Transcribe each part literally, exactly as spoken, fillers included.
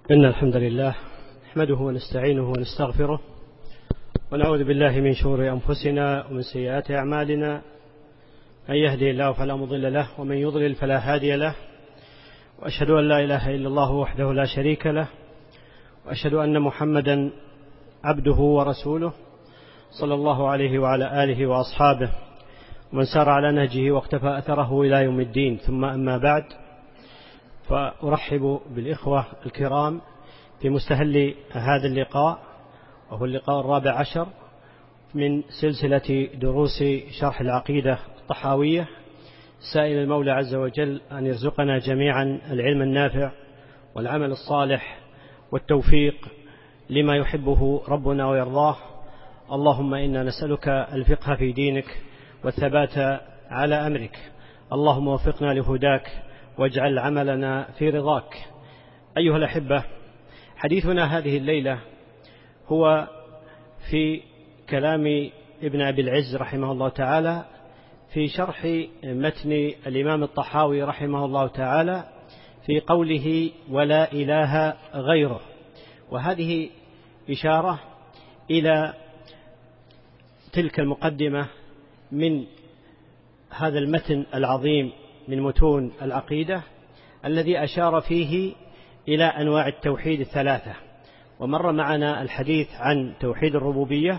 إن الحمد لله نحمده ونستعينه ونستغفره ونعوذ بالله من شرور أنفسنا ومن سيئات أعمالنا. من يهدي الله فلا مضل له ومن يضلل فلا هادي له، وأشهد أن لا إله إلا الله وحده لا شريك له، وأشهد أن محمدا عبده ورسوله صلى الله عليه وعلى آله وأصحابه ومن سار على نهجه واقتفى أثره إلى يوم الدين. ثم أما بعد، فأرحب بالإخوة الكرام في مستهل هذا اللقاء، وهو اللقاء الرابع عشر من سلسلة دروس شرح العقيدة الطحاوية، سائل المولى عز وجل أن يرزقنا جميعا العلم النافع والعمل الصالح والتوفيق لما يحبه ربنا ويرضاه. اللهم إنا نسألك الفقه في دينك والثبات على أمرك. اللهم وفقنا لهداك واجعل عملنا في رضاك. أيها الأحبة، حديثنا هذه الليلة هو في كلام ابن أبي العز رحمه الله تعالى في شرح متن الإمام الطحاوي رحمه الله تعالى في قوله ولا إله غيره، وهذه إشارة إلى تلك المقدمة من هذا المتن العظيم من متون العقيدة الذي أشار فيه إلى أنواع التوحيد الثلاثة، ومر معنا الحديث عن توحيد الربوبية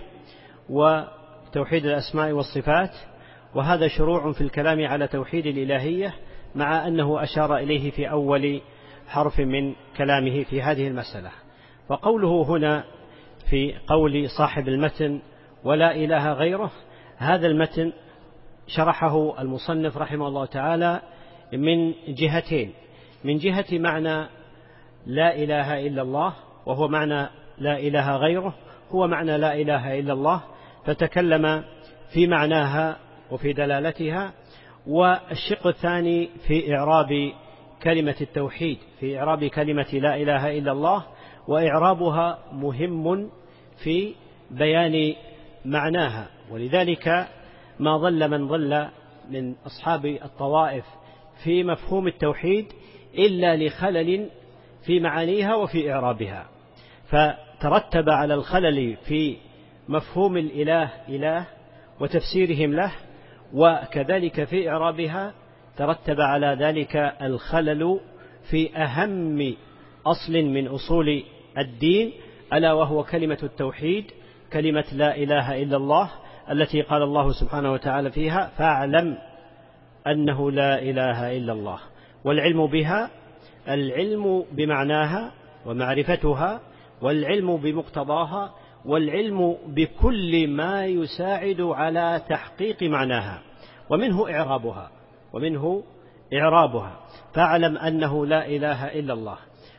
وتوحيد الأسماء والصفات، وهذا شروع في الكلام على توحيد الإلهية، مع أنه أشار إليه في أول حرف من كلامه في هذه المسألة. فقوله هنا في قول صاحب المتن ولا إله غيره، هذا المتن شرحه المصنف رحمه الله تعالى من جهتين: من جهة معنى لا إله إلا الله، وهو معنى لا إله غيره هو معنى لا إله إلا الله، فتكلم في معناها وفي دلالتها. والشق الثاني في إعراب كلمة التوحيد، في إعراب كلمة لا إله إلا الله، وإعرابها مهم في بيان معناها. ولذلك ما ضل من ضل من أصحاب الطوائف في مفهوم التوحيد إلا لخلل في معانيها وفي إعرابها، فترتب على الخلل في مفهوم الإله إله وتفسيرهم له، وكذلك في إعرابها ترتب على ذلك الخلل في أهم أصل من أصول الدين، ألا وهو كلمة التوحيد، كلمة لا إله إلا الله، التي قال الله سبحانه وتعالى فيها فاعلم أنه لا إله إلا الله. والعلم بها العلم بمعناها ومعرفتها، والعلم بمقتضاها، والعلم بكل ما يساعد على تحقيق معناها، ومنه إعرابها ومنه إعرابها فاعلم أنه لا إله إلا الله.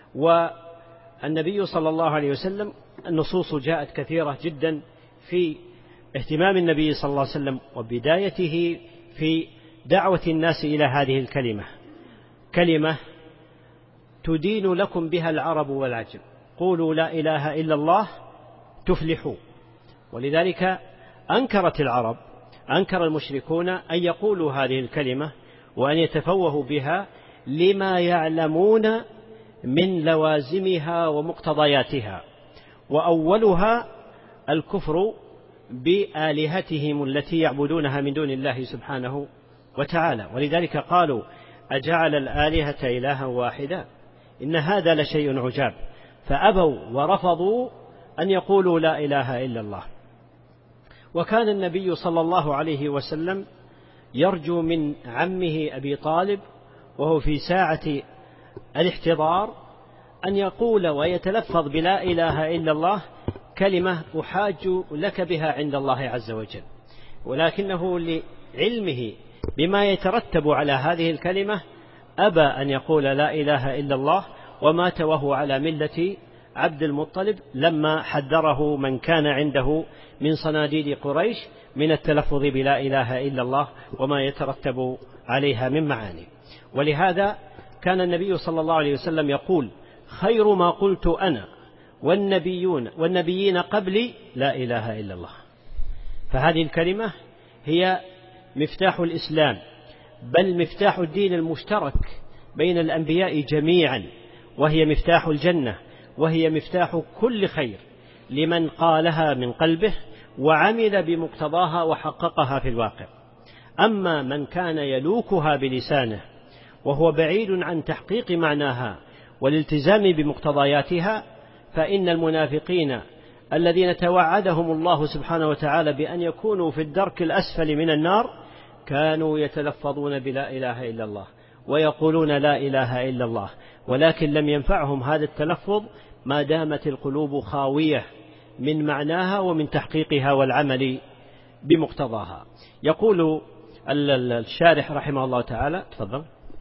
والنبي صلى الله عليه وسلم النصوص جاءت كثيرة جدا في اهتمام النبي صلى الله عليه وسلم وبدايته في دعوة الناس إلى هذه الكلمة، كلمة تدين لكم بها العرب والعجم، قولوا لا إله إلا الله تفلحوا. ولذلك أنكرت العرب، أنكر المشركون أن يقولوا هذه الكلمة وأن يتفوهوا بها لما يعلمون من لوازمها ومقتضياتها، وأولها الكفر بآلهتهم التي يعبدونها من دون الله سبحانه وتعالى. ولذلك قالوا أجعل الآلهة إلها واحدا إن هذا لشيء عجاب، فأبوا ورفضوا أن يقولوا لا إله إلا الله. وكان النبي صلى الله عليه وسلم يرجو من عمه أبي طالب وهو في ساعة الاحتضار أن يقول ويتلفظ بلا إله إلا الله كلمة أحاج لك بها عند الله عز وجل، ولكنه لعلمه بما يترتب على هذه الكلمة أبى أن يقول لا إله إلا الله، ومات وهو على ملة عبد المطلب لما حذره من كان عنده من صناديد قريش من التلفظ بلا إله إلا الله وما يترتب عليها من معاني. ولهذا كان النبي صلى الله عليه وسلم يقول خير ما قلت أنا والنبيون والنبيين قبلي لا إله إلا الله. فهذه الكلمة هي مفتاح الإسلام، بل مفتاح الدين المشترك بين الأنبياء جميعا، وهي مفتاح الجنة، وهي مفتاح كل خير لمن قالها من قلبه وعمل بمقتضاها وحققها في الواقع. أما من كان يلوكها بلسانه وهو بعيد عن تحقيق معناها والالتزام بمقتضياتها، فإن المنافقين الذين توعدهم الله سبحانه وتعالى بأن يكونوا في الدرك الأسفل من النار كانوا يتلفظون بلا إله إلا الله ويقولون لا إله إلا الله، ولكن لم ينفعهم هذا التلفظ ما دامت القلوب خاوية من معناها ومن تحقيقها والعمل بمقتضاها. يقول الشارح رحمه الله تعالى، تفضل.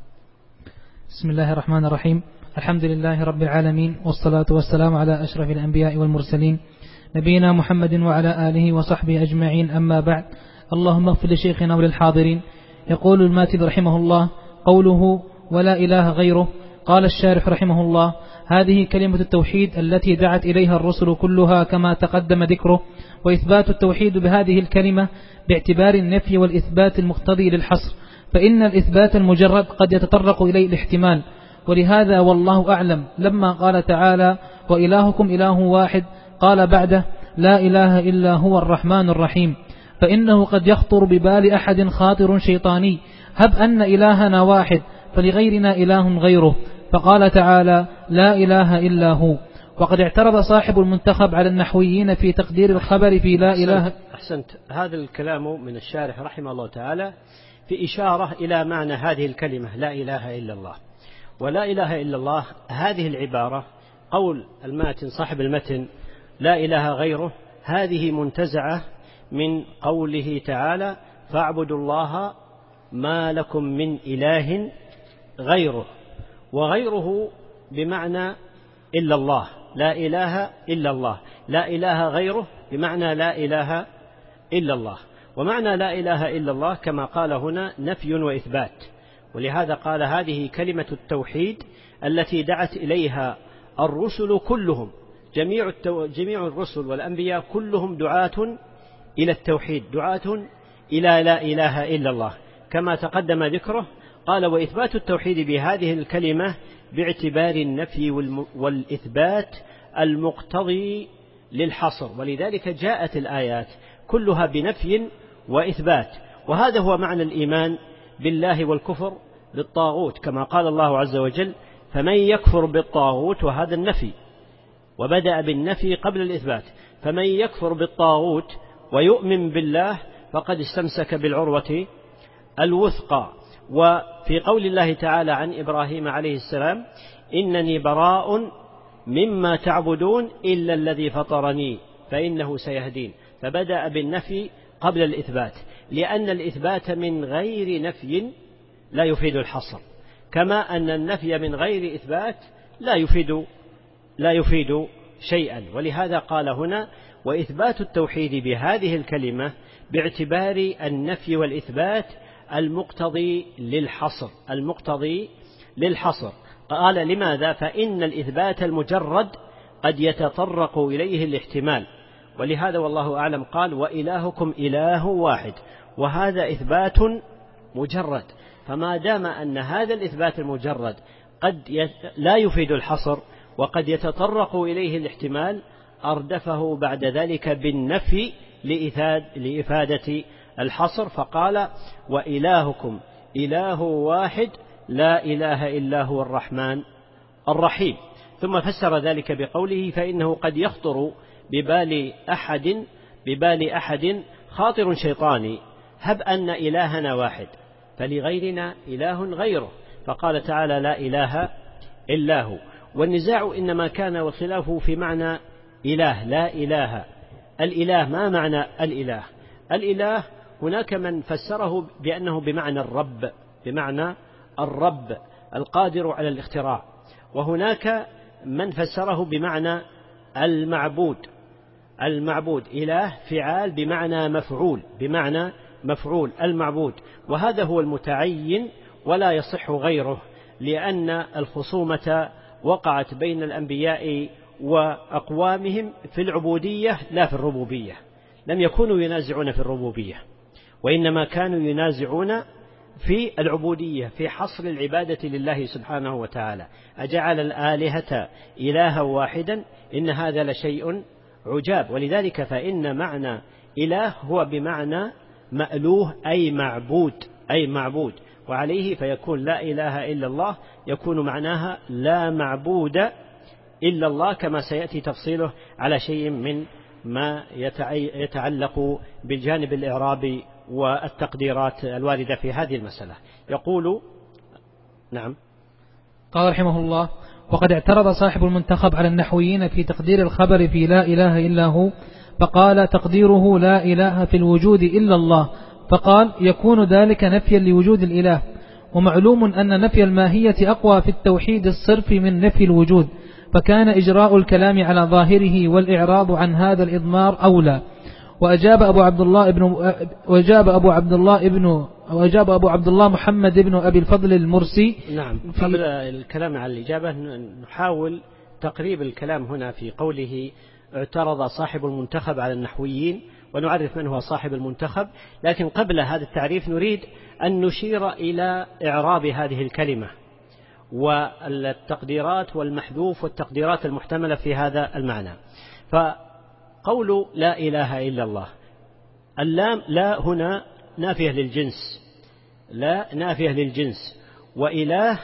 بسم الله الرحمن الرحيم. الحمد لله رب العالمين، والصلاة والسلام على أشرف الأنبياء والمرسلين نبينا محمد وعلى آله وصحبه أجمعين، أما بعد. اللهم اغفر لشيخنا وللحاضرين. يقول الماتد رحمه الله: قوله ولا إله غيره. قال الشارح رحمه الله: هذه كلمة التوحيد التي دعت إليها الرسل كلها كما تقدم ذكره، وإثبات التوحيد بهذه الكلمة باعتبار النفي والإثبات المقتضي للحصر، فإن الإثبات المجرد قد يتطرق إليه الاحتمال. ولهذا والله أعلم لما قال تعالى: وإلهكم إله واحد، قال بعده: لا إله إلا هو الرحمن الرحيم، فإنه قد يخطر ببال أحد خاطر شيطاني: هب أن إلهنا واحد فلغيرنا إله غيره، فقال تعالى: لا إله إلا هو. وقد اعترض صاحب المنتخب على النحويين في تقدير الخبر في لا إله. أحسنت. هذا الكلام من الشارح رحمه الله تعالى في إشارة إلى معنى هذه الكلمة لا إله إلا الله. ولا إله إلا الله هذه العبارة، قول الماتن صاحب المتن لا إله غيره، هذه منتزعة من قوله تعالى: فاعبدوا الله ما لكم من إله غيره. وغيره بمعنى إلا الله، لا إله إلا الله، لا إله غيره بمعنى لا إله إلا الله. ومعنى لا إله إلا الله كما قال هنا نفي وإثبات، ولهذا قال هذه كلمة التوحيد التي دعت إليها الرسل كلهم، جميع, التو... جميع الرسل والأنبياء كلهم دعاة إلى التوحيد، دعاة إلى لا إله إلا الله كما تقدم ذكره. قال: وإثبات التوحيد بهذه الكلمة باعتبار النفي والإثبات المقتضي للحصر، ولذلك جاءت الآيات كلها بنفي وإثبات. وهذا هو معنى الإيمان بالله والكفر بالطاغوت، كما قال الله عز وجل: فمن يكفر بالطاغوت، وهذا النفي، وبدأ بالنفي قبل الإثبات. فمن يكفر بالطاغوت ويؤمن بالله فقد استمسك بالعروة الوثقى. وفي قول الله تعالى عن إبراهيم عليه السلام: إنني براء مما تعبدون إلا الذي فطرني فإنه سيهدين. فبدأ بالنفي قبل الإثبات، لأن الإثبات من غير نفي لا يفيد الحصر، كما أن النفي من غير إثبات لا يفيد لا يفيد شيئا. ولهذا قال هنا: وإثبات التوحيد بهذه الكلمة باعتبار النفي والإثبات المقتضي للحصر، المقتضي للحصر. قال: لماذا؟ فإن الإثبات المجرد قد يتطرق إليه الاحتمال، ولهذا والله أعلم قال: وإلهكم إله واحد، وهذا إثبات مجرد. فما دام أن هذا الإثبات المجرد قد لا يفيد الحصر وقد يتطرق إليه الاحتمال، أردفه بعد ذلك بالنفي لإفادة الحصر، فقال: وإلهكم إله واحد لا إله إلا هو الرحمن الرحيم. ثم فسر ذلك بقوله: فإنه قد يخطر ببال أحد ببال أحد خاطر شيطاني: هب أن إلهنا واحد فلغيرنا إله غيره، فقال تعالى: لا إله إلا هو. والنزاع إنما كان والخلاف في معنى إله، لا إله. الإله ما معنى الإله؟ الإله هناك من فسره بأنه بمعنى الرب، بمعنى الرب القادر على الاختراع، وهناك من فسره بمعنى المعبود. المعبود إله فعال بمعنى مفعول، بمعنى مفعول المعبود، وهذا هو المتعين ولا يصح غيره، لأن الخصومة وقعت بين الأنبياء وأقوامهم في العبودية لا في الربوبية. لم يكونوا ينازعون في الربوبية، وإنما كانوا ينازعون في العبودية، في حصر العبادة لله سبحانه وتعالى. أجعل الآلهة إلها واحدا إن هذا لشيء عجاب. ولذلك فإن معنى إله هو بمعنى مألوه أي معبود، أي معبود، وعليه فيكون لا إله إلا الله يكون معناها لا معبود إلا الله، كما سيأتي تفصيله على شيء من ما يتعلق بالجانب الإعرابي والتقديرات الواردة في هذه المسألة. يقول نعم. قال رحمه الله: وقد اعترض صاحب المنتخب على النحويين في تقدير الخبر في لا إله إلا هو، فقال تقديره لا إله في الوجود إلا الله، فقال يكون ذلك نفيا لوجود الإله، ومعلوم أن نفي الماهية أقوى في التوحيد الصرف من نفي الوجود، فكان إجراء الكلام على ظاهره والإعراض عن هذا الإضمار أولى. وأجاب أبو عبد الله ابن وأجاب أبو عبد الله ابن وأجاب أبو عبد الله محمد ابن أبي الفضل المرسي. نعم. قبل الكلام على الإجابة نحاول تقريب الكلام هنا في قوله اعترض صاحب المنتخب على النحويين، ونعرف من هو صاحب المنتخب. لكن قبل هذا التعريف نريد أن نشير إلى إعراب هذه الكلمة والتقديرات والمحذوف والتقديرات المحتملة في هذا المعنى. فقول لا إله إلا الله، اللام لا هنا نافية للجنس، لا نافية للجنس، وإله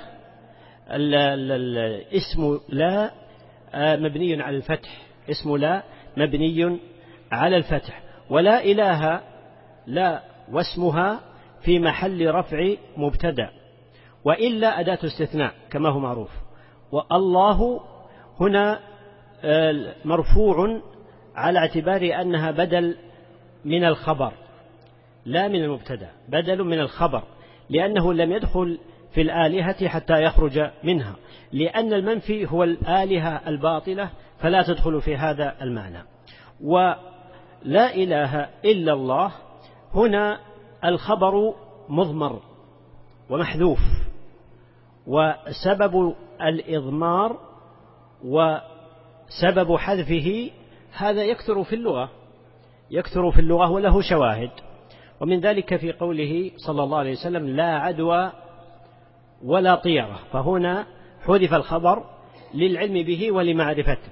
اسم لا مبني على الفتح، اسم لا مبني على الفتح، ولا إله لا واسمها في محل رفع مبتدأ، وإلا أداة استثناء كما هو معروف. والله هنا مرفوع على اعتبار أنها بدل من الخبر لا من المبتدأ، بدل من الخبر، لأنه لم يدخل في الآلهة حتى يخرج منها، لأن المنفي هو الآلهة الباطلة فلا تدخل في هذا المعنى. ولا إله إلا الله هنا الخبر مضمر ومحذوف، وسبب الإضمار وسبب حذفه هذا يكثر في اللغة، يكثر في اللغة وله شواهد. ومن ذلك في قوله صلى الله عليه وسلم لا عدوى ولا طيرة، فهنا حذف الخبر للعلم به ولمعرفته،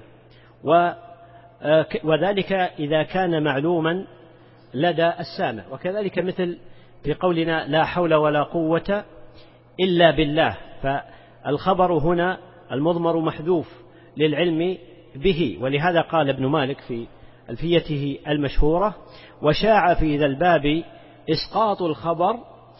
وذلك إذا كان معلوما لدى السامع. وكذلك مثل في قولنا لا حول ولا قوة إلا بالله، فالخبر هنا المضمر محذوف للعلم به. ولهذا قال ابن مالك في ألفيته المشهورة: وشاع في ذا الباب إسقاط الخبر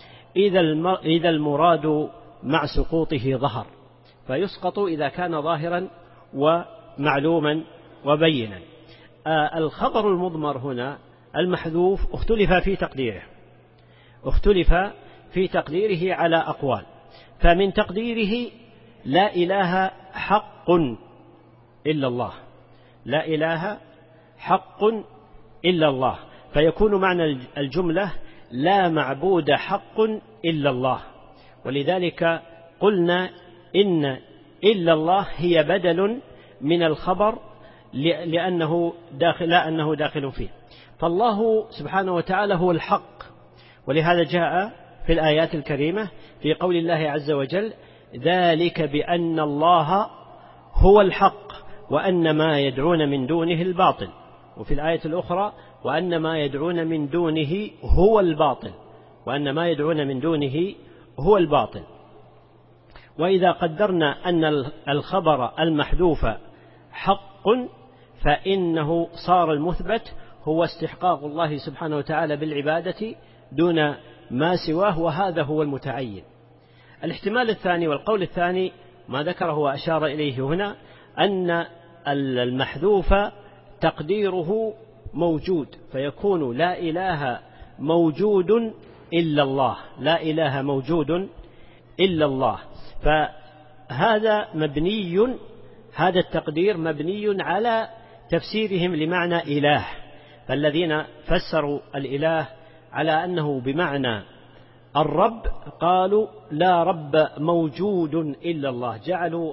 إذا المراد مع سقوطه ظهر، فيسقط إذا كان ظاهرا ومعلوما وبينا. آه الخبر المضمر هنا المحذوف اختلف في تقديره، اختلف في تقديره على أقوال. فمن تقديره لا إله حق إلا الله، لا إله حق إلا الله، فيكون معنى الجملة لا معبود حق إلا الله. ولذلك قلنا إن إلا الله هي بدل من الخبر لأنه داخل لا أنه داخل فيه. فالله سبحانه وتعالى هو الحق، ولهذا جاء في الآيات الكريمة في قول الله عز وجل ذلك بأن الله هو الحق وأن ما يدعون من دونه الباطل، وفي الآية الأخرى وأن ما يدعون من دونه هو الباطل، وأن ما يدعون من دونه هو الباطل. وإذا قدرنا أن الخبر المحذوف حق فإنه صار المثبت هو استحقاق الله سبحانه وتعالى بالعبادة دون ما سواه، وهذا هو المتعين. الاحتمال الثاني والقول الثاني ما ذكره وأشار إليه هنا أن المحذوف تقديره موجود، فيكون لا إله موجود إلا الله، لا إله موجود إلا الله. فهذا مبني، هذا التقدير مبني على تفسيرهم لمعنى إله. فالذين فسروا الإله على أنه بمعنى الرب قالوا لا رب موجود إلا الله، جعلوا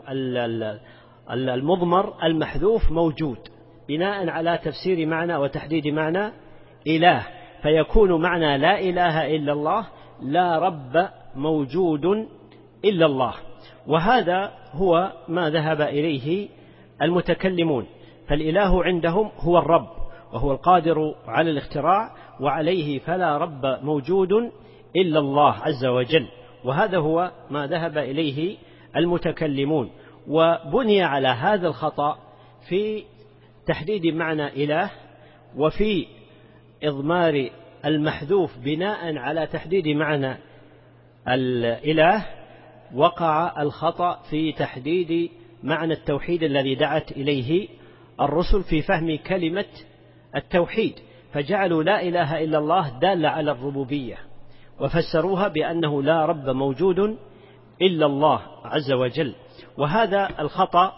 المضمر المحذوف موجود بناء على تفسير معنى وتحديد معنى إله، فيكون معنى لا إله إلا الله لا رب موجود إلا الله. وهذا هو ما ذهب إليه المتكلمون، فالإله عندهم هو الرب وهو القادر على الاختراع، وعليه فلا رب موجود إلا الله عز وجل. وهذا هو ما ذهب إليه المتكلمون، وبني على هذا الخطأ في تحديد معنى إله وفي إضمار المحذوف بناء على تحديد معنى الإله. وقع الخطأ في تحديد معنى التوحيد الذي دعت إليه الرسل في فهم كلمة التوحيد، فجعلوا لا إله إلا الله دالة على الربوبية، وفسروها بأنه لا رب موجود إلا الله عز وجل. وهذا الخطأ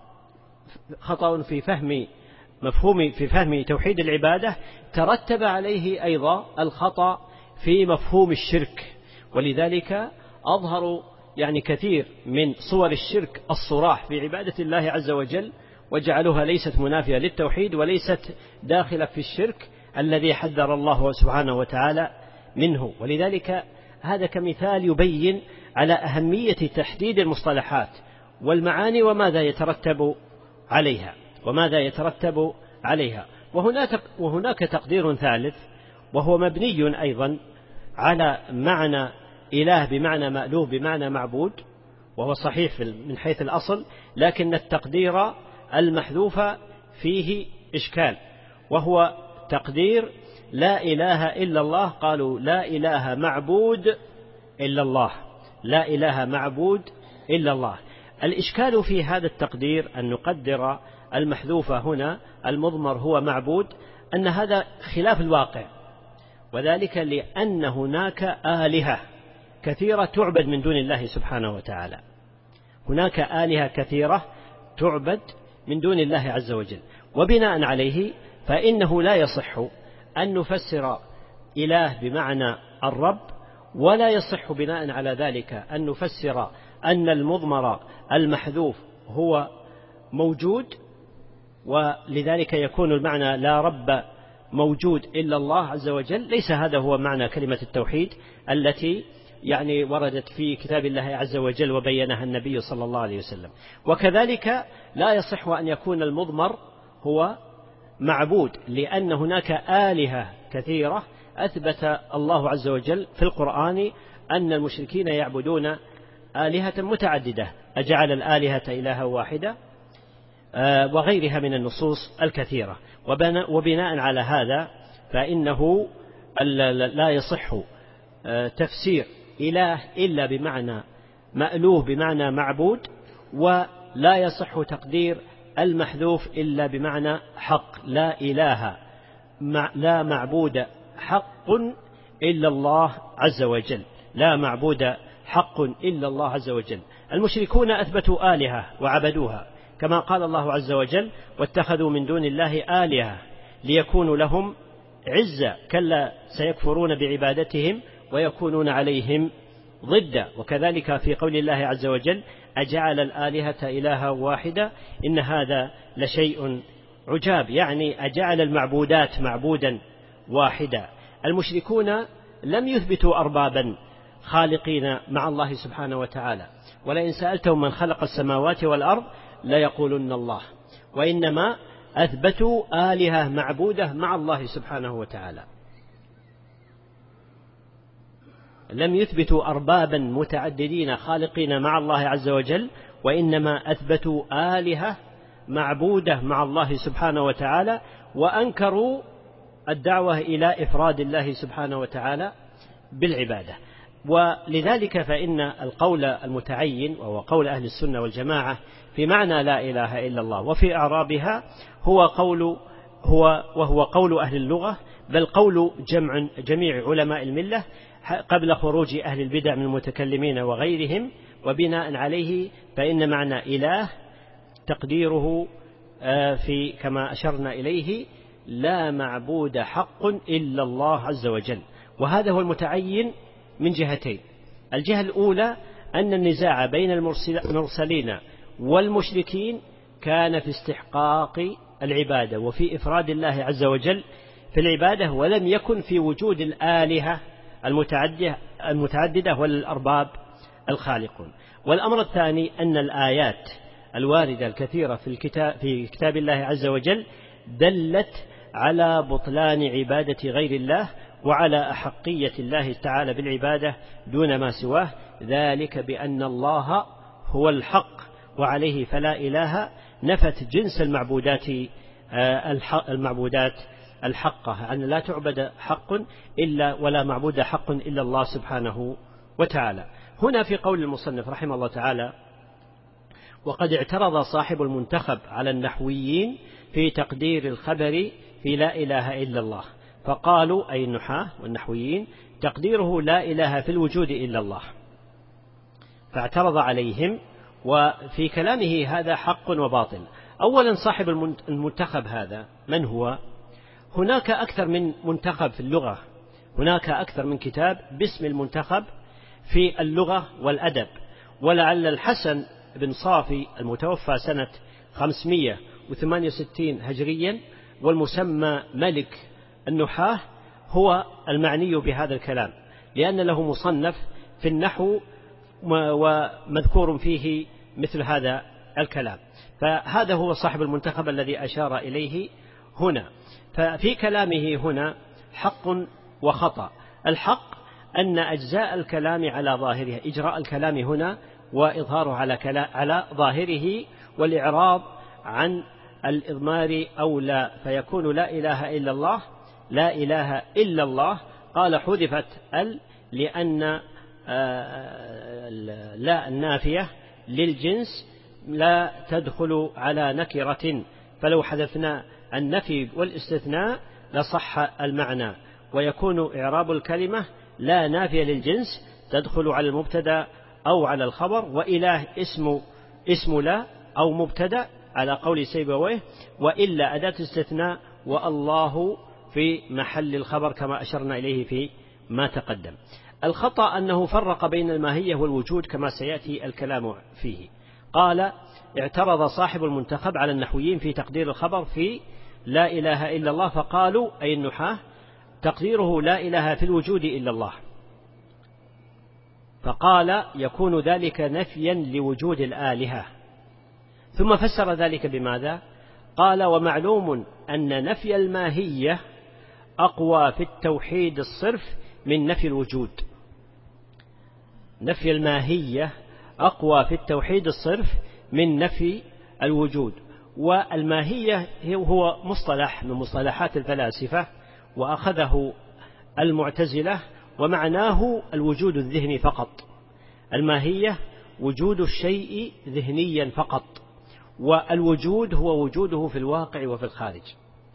خطأ في فهم مفهوم في فهم توحيد العبادة، ترتب عليه أيضا الخطأ في مفهوم الشرك، ولذلك أظهروا يعني كثير من صور الشرك الصراح في عبادة الله عز وجل، وجعلوها ليست منافية للتوحيد وليست داخلة في الشرك الذي حذر الله سبحانه وتعالى منه. ولذلك هذا كمثال يبين على أهمية تحديد المصطلحات والمعاني وماذا يترتب عليها وماذا يترتب عليها. وهناك وهناك تقدير ثالث، وهو مبني أيضا على معنى إله بمعنى مألوه بمعنى معبود، وهو صحيح من حيث الأصل، لكن التقدير المحذوف فيه إشكال، وهو تقدير لا إله إلا الله. قالوا لا إله معبود إلا الله، لا إله معبود إلا الله. الإشكال في هذا التقدير أن نقدر المحذوف هنا المضمر هو معبود، أن هذا خلاف الواقع، وذلك لأن هناك آلهة كثيرة تعبد من دون الله سبحانه وتعالى. هناك آلهة كثيرة تعبد من دون الله عز وجل، وبناء عليه فإنه لا يصح أن نفسر إله بمعنى الرب، ولا يصح بناء على ذلك أن نفسر أن المضمر المحذوف هو موجود، ولذلك يكون المعنى لا رب موجود إلا الله عز وجل. ليس هذا هو معنى كلمة التوحيد التي يعني وردت في كتاب الله عز وجل وبينها النبي صلى الله عليه وسلم. وكذلك لا يصح أن يكون المضمر هو معبود، لأن هناك آلهة كثيرة أثبت الله عز وجل في القرآن أن المشركين يعبدون آلهة متعددة، أجعل الآلهة إلها واحدة، وغيرها من النصوص الكثيرة. وبناء على هذا فإنه لا يصح تفسير إله إلا بمعنى مألوه بمعنى معبود، ولا يصح تقدير المحذوف إلا بمعنى حق. لا إله لا معبود حق إلا الله عز وجل، لا معبود حق إلا الله عز وجل. المشركون أثبتوا آلهة وعبدوها، كما قال الله عز وجل واتخذوا من دون الله آلهة ليكونوا لهم عزة، كلا سيكفرون بعبادتهم ويكونون عليهم ضدا. وكذلك في قول الله عز وجل أجعل الآلهة إلها واحدة إن هذا لشيء عجاب، يعني أجعل المعبودات معبودا واحدا. المشركون لم يثبتوا أربابا خالقين مع الله سبحانه وتعالى، ولئن سألتهم من خلق السماوات والأرض ليقولن الله، وإنما أثبتوا آلهة معبودة مع الله سبحانه وتعالى. لم يثبتوا أربابا متعددين خالقين مع الله عز وجل، وإنما أثبتوا آلهة معبودة مع الله سبحانه وتعالى، وأنكروا الدعوة إلى إفراد الله سبحانه وتعالى بالعبادة. ولذلك فإن القول المتعين وهو قول أهل السنة والجماعة في معنى لا إله إلا الله وفي أعرابها هو قول هو وهو قول أهل اللغة، بل قول جمع جميع علماء الملة قبل خروج أهل البدع من المتكلمين وغيرهم. وبناء عليه فإن معنى إله تقديره في كما أشرنا إليه لا معبود حق إلا الله عز وجل. وهذا هو المتعين من جهتين: الجهة الأولى أن النزاع بين المرسلين والمشركين كان في استحقاق العبادة وفي إفراد الله عز وجل في العبادة، ولم يكن في وجود الآلهة المتعددة, المتعددة وللأرباب الخالقون. والأمر الثاني أن الآيات الواردة الكثيرة في الكتاب في كتاب الله عز وجل دلت على بطلان عبادة غير الله وعلى أحقية الله تعالى بالعبادة دون ما سواه، ذلك بأن الله هو الحق وعليه فلا إله، نفت جنس المعبودات المعبودات الحقة، أن لا تعبد حق إلا ولا معبود حق إلا الله سبحانه وتعالى. هنا في قول المصنف رحمه الله تعالى: وقد اعترض صاحب المنتخب على النحويين في تقدير الخبر في لا إله إلا الله، فقالوا أي النحاة والنحويين تقديره لا إله في الوجود إلا الله، فاعترض عليهم. وفي كلامه هذا حق وباطل. أولا صاحب المنتخب هذا من هو؟ هناك أكثر من منتخب في اللغة، هناك أكثر من كتاب باسم المنتخب في اللغة والأدب. ولعل الحسن بن صافي المتوفى سنة خمسمائة وثمانية وستين هجريا والمسمى ملك النحاة هو المعني بهذا الكلام، لأن له مصنف في النحو ومذكور فيه مثل هذا الكلام. فهذا هو صاحب المنتخب الذي أشار إليه هنا. ففي كلامه هنا حق وخطأ. الحق أن أجزاء الكلام على ظاهرها، إجراء الكلام هنا وإظهاره على, على ظاهره، والإعراض عن الإضمار أولى، فيكون لا إله إلا الله لا إله إلا الله. قال حذفت ال لأن لا النافية للجنس لا تدخل على نكرة، فلو حذفنا النفي والاستثناء لصح المعنى، ويكون إعراب الكلمة لا نافية للجنس تدخل على المبتدا أو على الخبر، وإله اسم اسم لا أو مبتدا على قول سيبويه، وإلا أداة استثناء، والله في محل الخبر كما أشرنا إليه في ما تقدم. الخطأ أنه فرق بين الماهية والوجود كما سيأتي الكلام فيه. قال اعترض صاحب المنتخب على النحويين في تقدير الخبر في لا إله إلا الله، فقالوا أي النحاة تقديره لا إله في الوجود إلا الله، فقال يكون ذلك نفيا لوجود الآلهة. ثم فسر ذلك بماذا؟ قال ومعلوم أن نفي الماهية أقوى في التوحيد الصرف من نفي الوجود. نفي الماهية أقوى في التوحيد الصرف من نفي الوجود. والماهية هو مصطلح من مصطلحات الفلاسفة، وأخذه المعتزلة، ومعناه الوجود الذهني فقط. الماهية وجود الشيء ذهنيا فقط، والوجود هو وجوده في الواقع وفي الخارج.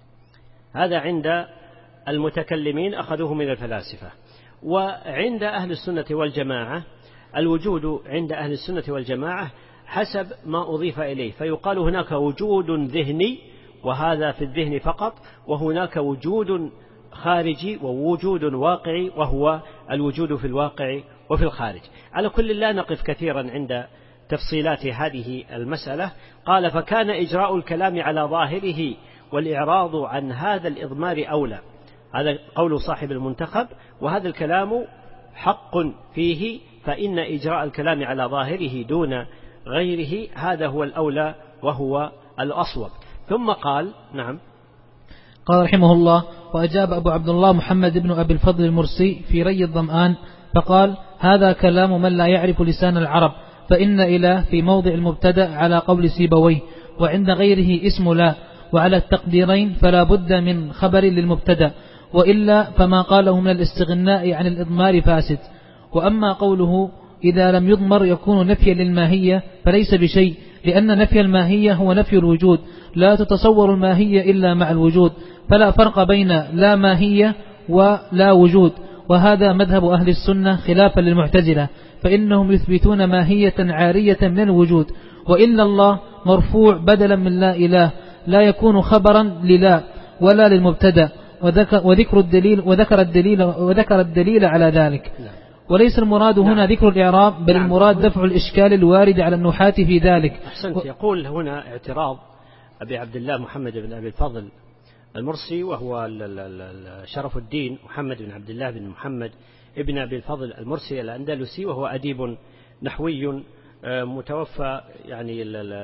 هذا عند المتكلمين أخذوه من الفلاسفة. وعند أهل السنة والجماعة الوجود عند أهل السنة والجماعة حسب ما أضيف إليه، فيقال هناك وجود ذهني وهذا في الذهن فقط، وهناك وجود خارجي ووجود واقعي وهو الوجود في الواقع وفي الخارج. على كل لا نقف كثيرا عند تفصيلات هذه المسألة. قال فكان إجراء الكلام على ظاهره والإعراض عن هذا الإضمار أولى. هذا قول صاحب المنتخب، وهذا الكلام حق فيه، فإن إجراء الكلام على ظاهره دون غيره هذا هو الأولى وهو الأصوب. ثم قال نعم قال رحمه الله: وأجاب أبو عبد الله محمد بن أبي الفضل المرسي في ري الظمآن فقال: هذا كلام من لا يعرف لسان العرب، فإن إله في موضع المبتدأ على قول سيبويه، وعند غيره اسم لا، وعلى التقديرين فلا بد من خبر للمبتدأ، وإلا فما قاله من الاستغناء عن الإضمار فاسد. وأما قوله إذا لم يضمر يكون نفيا للماهية فليس بشيء، لأن نفي الماهية هو نفي الوجود، لا تتصور الماهية إلا مع الوجود، فلا فرق بين لا ماهية ولا وجود. وهذا مذهب أهل السنة خلافا للمعتزلة، فإنهم يثبتون ماهية عارية من الوجود، وإلا الله مرفوع بدلا من لا إله، لا يكون خبرا للا ولا للمبتدأ، وذكر الدليل وذكر الدليل وذكر الدليل على ذلك. وليس المراد هنا ذكر الإعراب، بل المراد دفع الإشكال الوارد على النحاة في ذلك. أحسنت. يقول هنا اعتراض أبي عبد الله محمد بن أبي الفضل المرسي، وهو شرف الدين محمد بن عبد الله بن محمد ابن أبي الفضل المرسي الأندلسي، وهو أديب نحوي متوفى يعني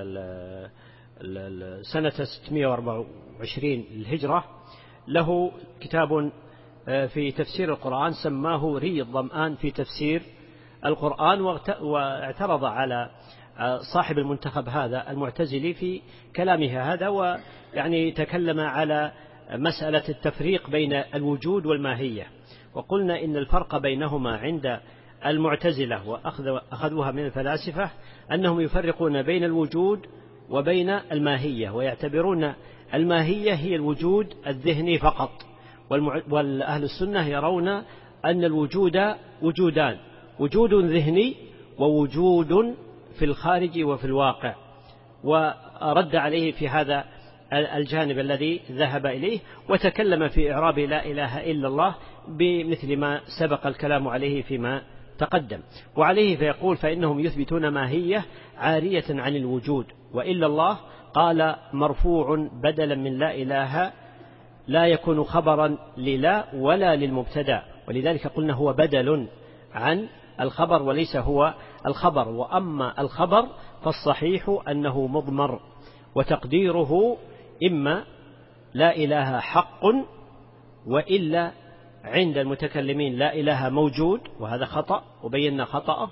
سنة ستمائة وأربعة وعشرين للهجرة. له كتاب في تفسير القرآن سماه ري الظمآن في تفسير القرآن، واعترض على صاحب المنتخب هذا المعتزلي في كلامه هذا، ويعني تكلم على مسألة التفريق بين الوجود والماهية. وقلنا إن الفرق بينهما عند المعتزلة وأخذوها من الفلاسفة أنهم يفرقون بين الوجود وبين الماهية، ويعتبرون الماهية هي الوجود الذهني فقط، والأهل السنة يرون أن الوجود وجودان: وجود ذهني ووجود في الخارج وفي الواقع. ورد عليه في هذا الجانب الذي ذهب إليه، وتكلم في إعراب لا إله إلا الله بمثل ما سبق الكلام عليه فيما تقدم. وعليه فيقول: فإنهم يثبتون ماهية عارية عن الوجود، وإلا الله قال مرفوع بدلا من لا إله لا يكون خبرا للا ولا للمبتدا، ولذلك قلنا هو بدل عن الخبر وليس هو الخبر. وأما الخبر فالصحيح أنه مضمر، وتقديره إما لا إله حق، وإلا عند المتكلمين لا إله موجود، وهذا خطأ وبينا خطأه،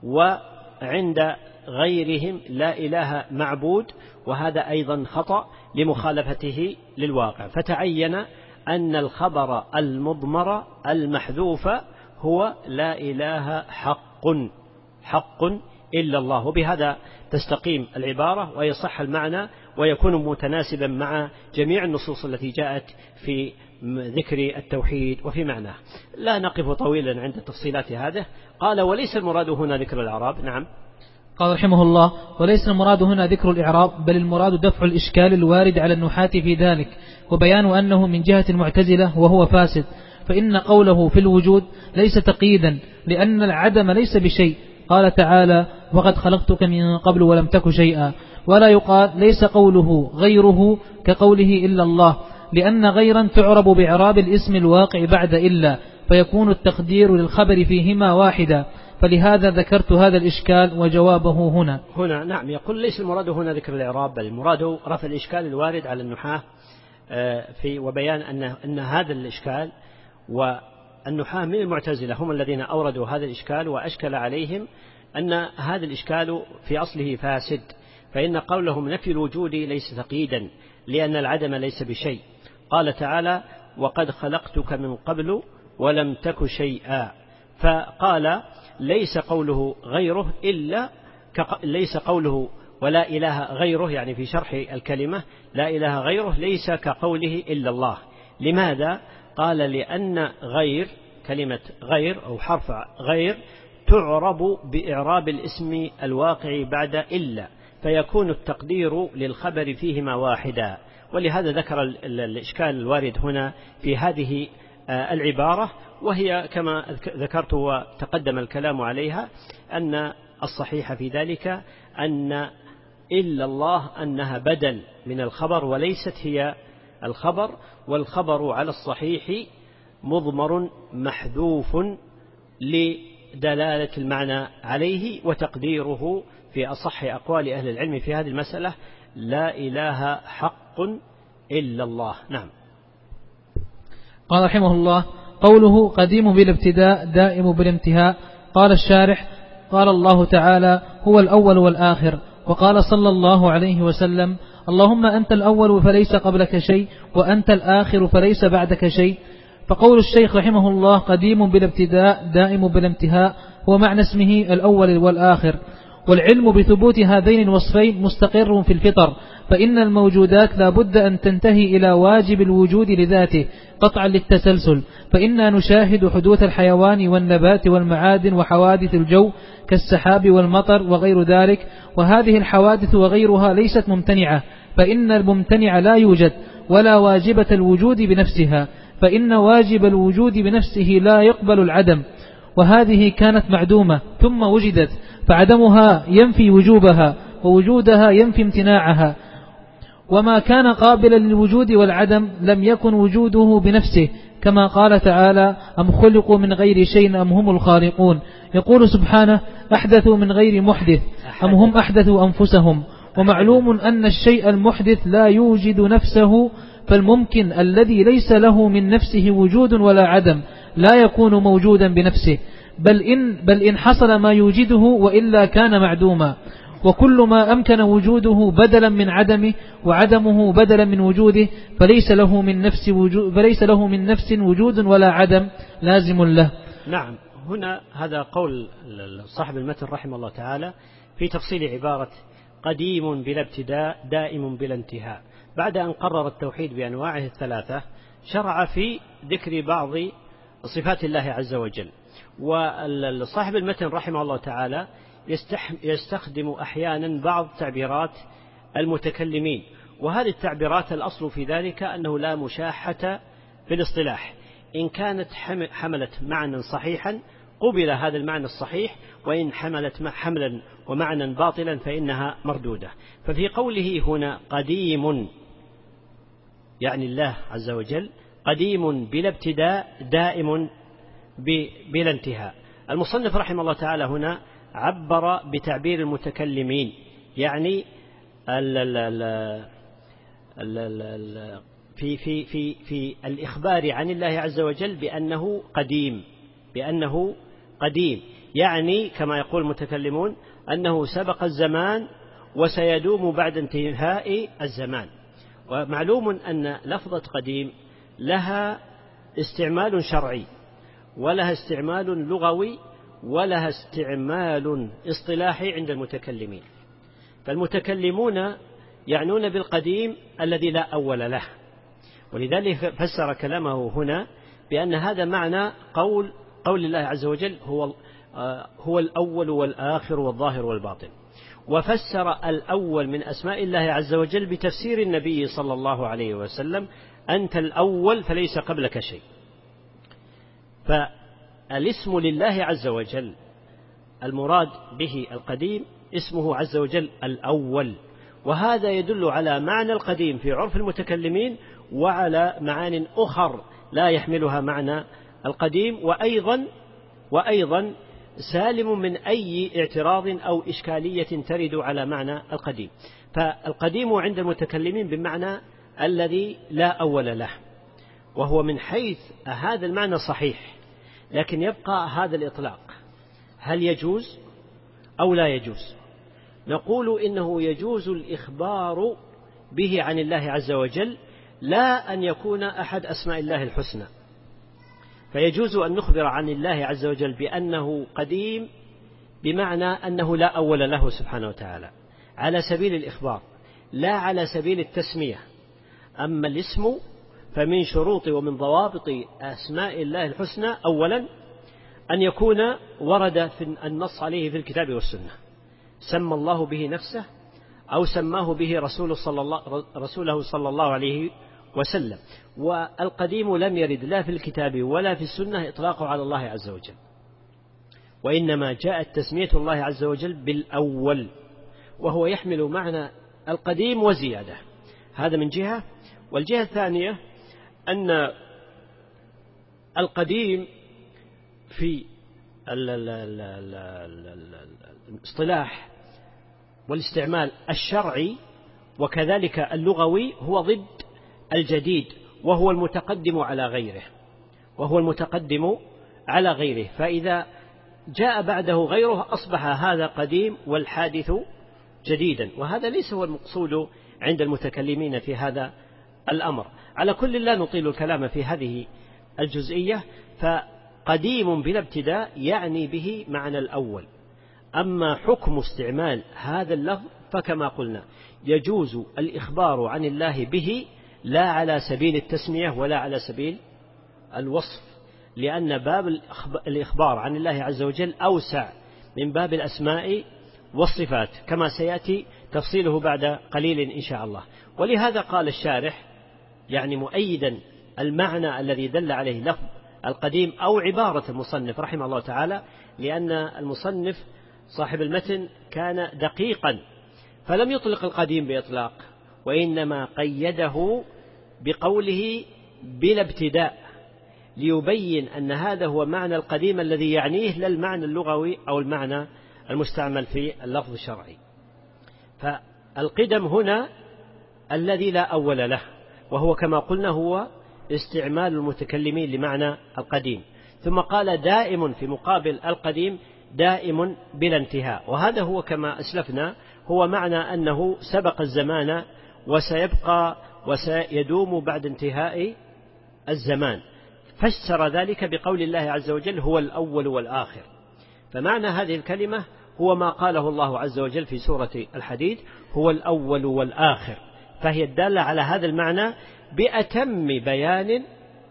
وعند غيرهم لا إله معبود، وهذا أيضا خطأ لمخالفته للواقع. فتعين أن الخبر المضمر المحذوف هو لا إله حق حق إلا الله، وبهذا تستقيم العبارة ويصح المعنى ويكون متناسبا مع جميع النصوص التي جاءت في ذكر التوحيد وفي معناه. لا نقف طويلا عند تفصيلات هذا. قال: وليس المراد هنا ذكر الإعراب. نعم. قال رحمه الله: وليس المراد هنا ذكر الإعراب، بل المراد دفع الإشكال الوارد على النحاة في ذلك، وبيان أنه من جهة المعتزلة وهو فاسد، فإن قوله في الوجود ليس تقييدا، لأن العدم ليس بشيء. قال تعالى: وقد خلقتك من قبل ولم تك شيئا. ولا يقال ليس قوله غيره كقوله إلا الله، لأن غيرا تعرب بإعراب الاسم الواقع بعد إلا، فيكون التقدير للخبر فيهما واحدا، فلهذا ذكرت هذا الإشكال وجوابه هنا. هنا نعم، يقول ليس المراد هنا ذكر الإعراب، بل المراد رفع الإشكال الوارد على النحاة في وبيان أن أن هذا الإشكال، والنحاة من المعتزلة هم الذين أوردوا هذا الإشكال، وأشكل عليهم أن هذا الإشكال في أصله فاسد، فإن قولهم نفي الوجود ليس تقييدا، لأن العدم ليس بشيء. قال تعالى: وقد خلقتك من قبل ولم تك شيئا. فقال: ليس قوله غيره إلا كق... ليس قوله ولا إله غيره، يعني في شرح الكلمة لا إله غيره، ليس كقوله إلا الله. لماذا؟ قال: لأن غير، كلمة غير أو حرف غير، تعرب بإعراب الاسم الواقع بعد إلا، فيكون التقدير للخبر فيهما واحدا. ولهذا ذكر الإشكال الوارد هنا في هذه العبارة، وهي كما ذكرت وتقدم الكلام عليها أن الصحيح في ذلك أن إلا الله أنها بدل من الخبر وليست هي الخبر، والخبر على الصحيح مضمر محذوف لدلالة المعنى عليه، وتقديره في أصح أقوال أهل العلم في هذه المسألة لا إله حق إلا الله. نعم. قال رحمه الله: قوله قديم بالابتداء دائم بالانتهاء. قال الشارح: قال الله تعالى: هو الأول والآخر. وقال صلى الله عليه وسلم: اللهم أنت الأول فليس قبلك شيء، وأنت الآخر فليس بعدك شيء. فقول الشيخ رحمه الله قديم بالابتداء دائم بالانتهاء هو معنى اسمه الأول والآخر. والعلم بثبوت هذين الوصفين مستقر في الفطر، فإن الموجودات لا بد أن تنتهي إلى واجب الوجود لذاته قطعا للتسلسل، فإننا نشاهد حدوث الحيوان والنبات والمعادن وحوادث الجو كالسحاب والمطر وغير ذلك، وهذه الحوادث وغيرها ليست ممتنعة، فإن الممتنع لا يوجد، ولا واجبة الوجود بنفسها، فإن واجب الوجود بنفسه لا يقبل العدم، وهذه كانت معدومة ثم وجدت، فعدمها ينفي وجوبها، ووجودها ينفي امتناعها. وما كان قابلا للوجود والعدم لم يكن وجوده بنفسه، كما قال تعالى: أم خلقوا من غير شيء أم هم الخالقون. يقول سبحانه: أحدثوا من غير محدث أم هم أحدثوا أنفسهم. ومعلوم أن الشيء المحدث لا يوجد نفسه، فالممكن الذي ليس له من نفسه وجود ولا عدم لا يكون موجودا بنفسه، بل إن, بل إن حصل ما يوجده وإلا كان معدوما. وكل ما أمكن وجوده بدلا من عدمه وعدمه بدلا من وجوده فليس له من نفس وجود, فليس له من نفس وجود ولا عدم لازم له. نعم، هنا هذا قول صاحب المتن رحمه الله تعالى في تفصيل عبارة قديم بلا ابتداء دائم بلا انتهاء. بعد أن قرر التوحيد بأنواعه الثلاثة شرع في ذكر بعض صفات الله عز وجل. وصاحب المتن رحمه الله تعالى يستخدم أحيانا بعض تعبيرات المتكلمين، وهذه التعبيرات الأصل في ذلك أنه لا مشاحة في الاصطلاح، إن كانت حملت معنى صحيحا قبل هذا المعنى الصحيح، وإن حملت حملا ومعنى باطلا فإنها مردودة. ففي قوله هنا قديم يعني الله عز وجل قديم بلا ابتداء دائم بلا انتهاء. المصنف رحمه الله تعالى هنا عبر بتعبير المتكلمين، يعني ال ال ال ال ال ال في في في في الإخبار عن الله عز وجل بأنه قديم، بأنه قديم يعني كما يقول المتكلمون أنه سبق الزمان وسيدوم بعد انتهاء الزمان. ومعلوم أن لفظة قديم لها استعمال شرعي ولها استعمال لغوي ولها استعمال اصطلاحي عند المتكلمين. فالمتكلمون يعنون بالقديم الذي لا أول له، ولذلك فسر كلامه هنا بأن هذا معنى قول قول الله عز وجل هو هو الأول والآخر والظاهر والباطن. وفسر الأول من أسماء الله عز وجل بتفسير النبي صلى الله عليه وسلم: أنت الأول فليس قبلك شيء. فالاسم لله عز وجل المراد به القديم اسمه عز وجل الأول، وهذا يدل على معنى القديم في عرف المتكلمين وعلى معان أخر لا يحملها معنى القديم، وأيضا وأيضا سالم من أي اعتراض أو إشكالية ترد على معنى القديم. فالقديم عند المتكلمين بمعنى الذي لا أول له، وهو من حيث هذا المعنى صحيح، لكن يبقى هذا الإطلاق هل يجوز أو لا يجوز؟ نقول إنه يجوز الإخبار به عن الله عز وجل، لا أن يكون أحد أسماء الله الحسنى. فيجوز أن نخبر عن الله عز وجل بأنه قديم بمعنى أنه لا أول له سبحانه وتعالى على سبيل الإخبار لا على سبيل التسمية. أما الاسم فمن شروط ومن ضوابط أسماء الله الحسنى أولا أن يكون ورد في النص عليه في الكتاب والسنة، سمى الله به نفسه أو سماه به رسوله صلى الله, رسوله صلى الله عليه وسلم. والقديم لم يرد لا في الكتاب ولا في السنة إطلاقه على الله عز وجل، وإنما جاءت تسمية الله عز وجل بالأول، وهو يحمل معنى القديم وزيادة. هذا من جهة. والجهة الثانية أن القديم في الاصطلاح والاستعمال الشرعي وكذلك اللغوي هو ضد الجديد، وهو المتقدم على غيره وهو المتقدم على غيره فإذا جاء بعده غيره أصبح هذا قديم والحادث جديدا، وهذا ليس هو المقصود عند المتكلمين في هذا الأمر. على كل لا نطيل الكلام في هذه الجزئية. فقديم بلا ابتداء يعني به معنى الأول. أما حكم استعمال هذا اللفظ فكما قلنا يجوز الإخبار عن الله به لا على سبيل التسمية ولا على سبيل الوصف، لأن باب الإخبار عن الله عز وجل أوسع من باب الأسماء والصفات كما سيأتي تفصيله بعد قليل إن شاء الله. ولهذا قال الشارح يعني مؤيدا المعنى الذي دل عليه لفظ القديم أو عبارة المصنف رحمه الله تعالى، لأن المصنف صاحب المتن كان دقيقا فلم يطلق القديم بإطلاق، وإنما قيده بقوله بلا ابتداء ليبين أن هذا هو معنى القديم الذي يعنيه لا المعنى اللغوي أو المعنى المستعمل في اللفظ الشرعي. فالقدم هنا الذي لا أول له، وهو كما قلنا هو استعمال المتكلمين لمعنى القديم. ثم قال دائم في مقابل القديم دائم بلا انتهاء، وهذا هو كما أسلفنا هو معنى أنه سبق الزمان وسيبقى وسيدوم بعد انتهاء الزمان. فسر ذلك بقول الله عز وجل هو الأول والآخر. فمعنى هذه الكلمة هو ما قاله الله عز وجل في سورة الحديد هو الأول والآخر، فهي الدالة على هذا المعنى بأتم بيان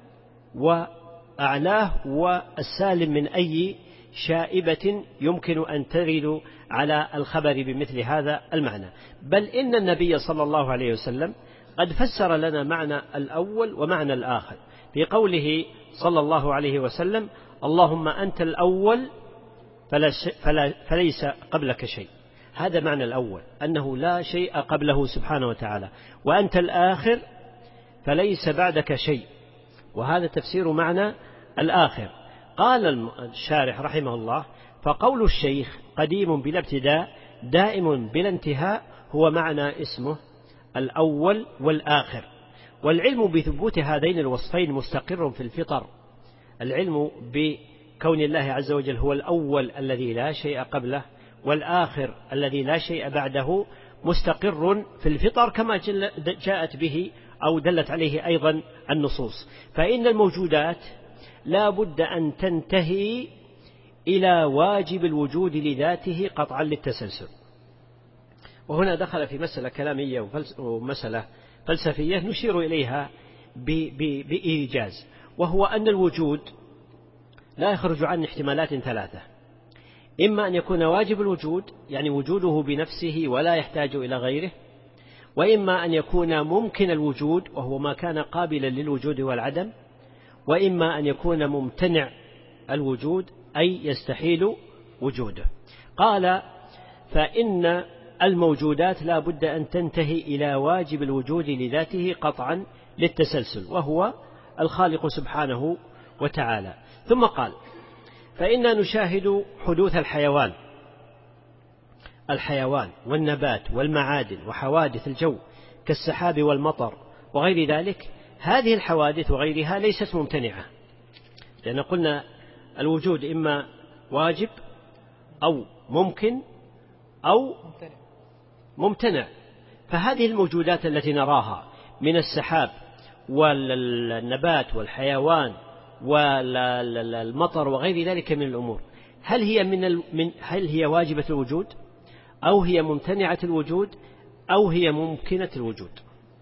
وأعلاه والسالم من أي شائبة يمكن أن ترد على الخبر بمثل هذا المعنى. بل إن النبي صلى الله عليه وسلم قد فسر لنا معنى الأول ومعنى الآخر في قوله صلى الله عليه وسلم اللهم أنت الأول فلا فلا فليس قبلك شيء. هذا معنى الأول، أنه لا شيء قبله سبحانه وتعالى، وأنت الآخر فليس بعدك شيء، وهذا تفسير معنى الآخر. قال الشارح رحمه الله فقول الشيخ قديم بلا ابتداء دائم بلا انتهاء هو معنى اسمه الأول والآخر. والعلم بثبوت هذين الوصفين مستقر في الفطر. العلم بكون الله عز وجل هو الأول الذي لا شيء قبله والآخر الذي لا شيء بعده مستقر في الفطر كما جاءت به أو دلت عليه أيضا النصوص. فإن الموجودات لا بد أن تنتهي إلى واجب الوجود لذاته قطعا للتسلسل. وهنا دخل في مسألة كلامية ومسألة فلسفية نشير إليها بإيجاز، وهو أن الوجود لا يخرج عن احتمالات ثلاثة: إما أن يكون واجب الوجود يعني وجوده بنفسه ولا يحتاج إلى غيره، وإما أن يكون ممكن الوجود وهو ما كان قابلا للوجود والعدم، وإما أن يكون ممتنع الوجود أي يستحيل وجوده. قال فإن الموجودات لا بد أن تنتهي إلى واجب الوجود لذاته قطعا للتسلسل وهو الخالق سبحانه وتعالى. ثم قال فإننا نشاهد حدوث الحيوان الحيوان والنبات والمعادن وحوادث الجو كالسحاب والمطر وغير ذلك. هذه الحوادث وغيرها ليست ممتنعة، لأن قلنا الوجود إما واجب أو ممكن أو ممتنع. فهذه الموجودات التي نراها من السحاب والنبات والحيوان والمطر وغير ذلك من الأمور، هل هي من من هل هي واجبة الوجود أو هي ممتنعة الوجود أو هي ممكنة الوجود؟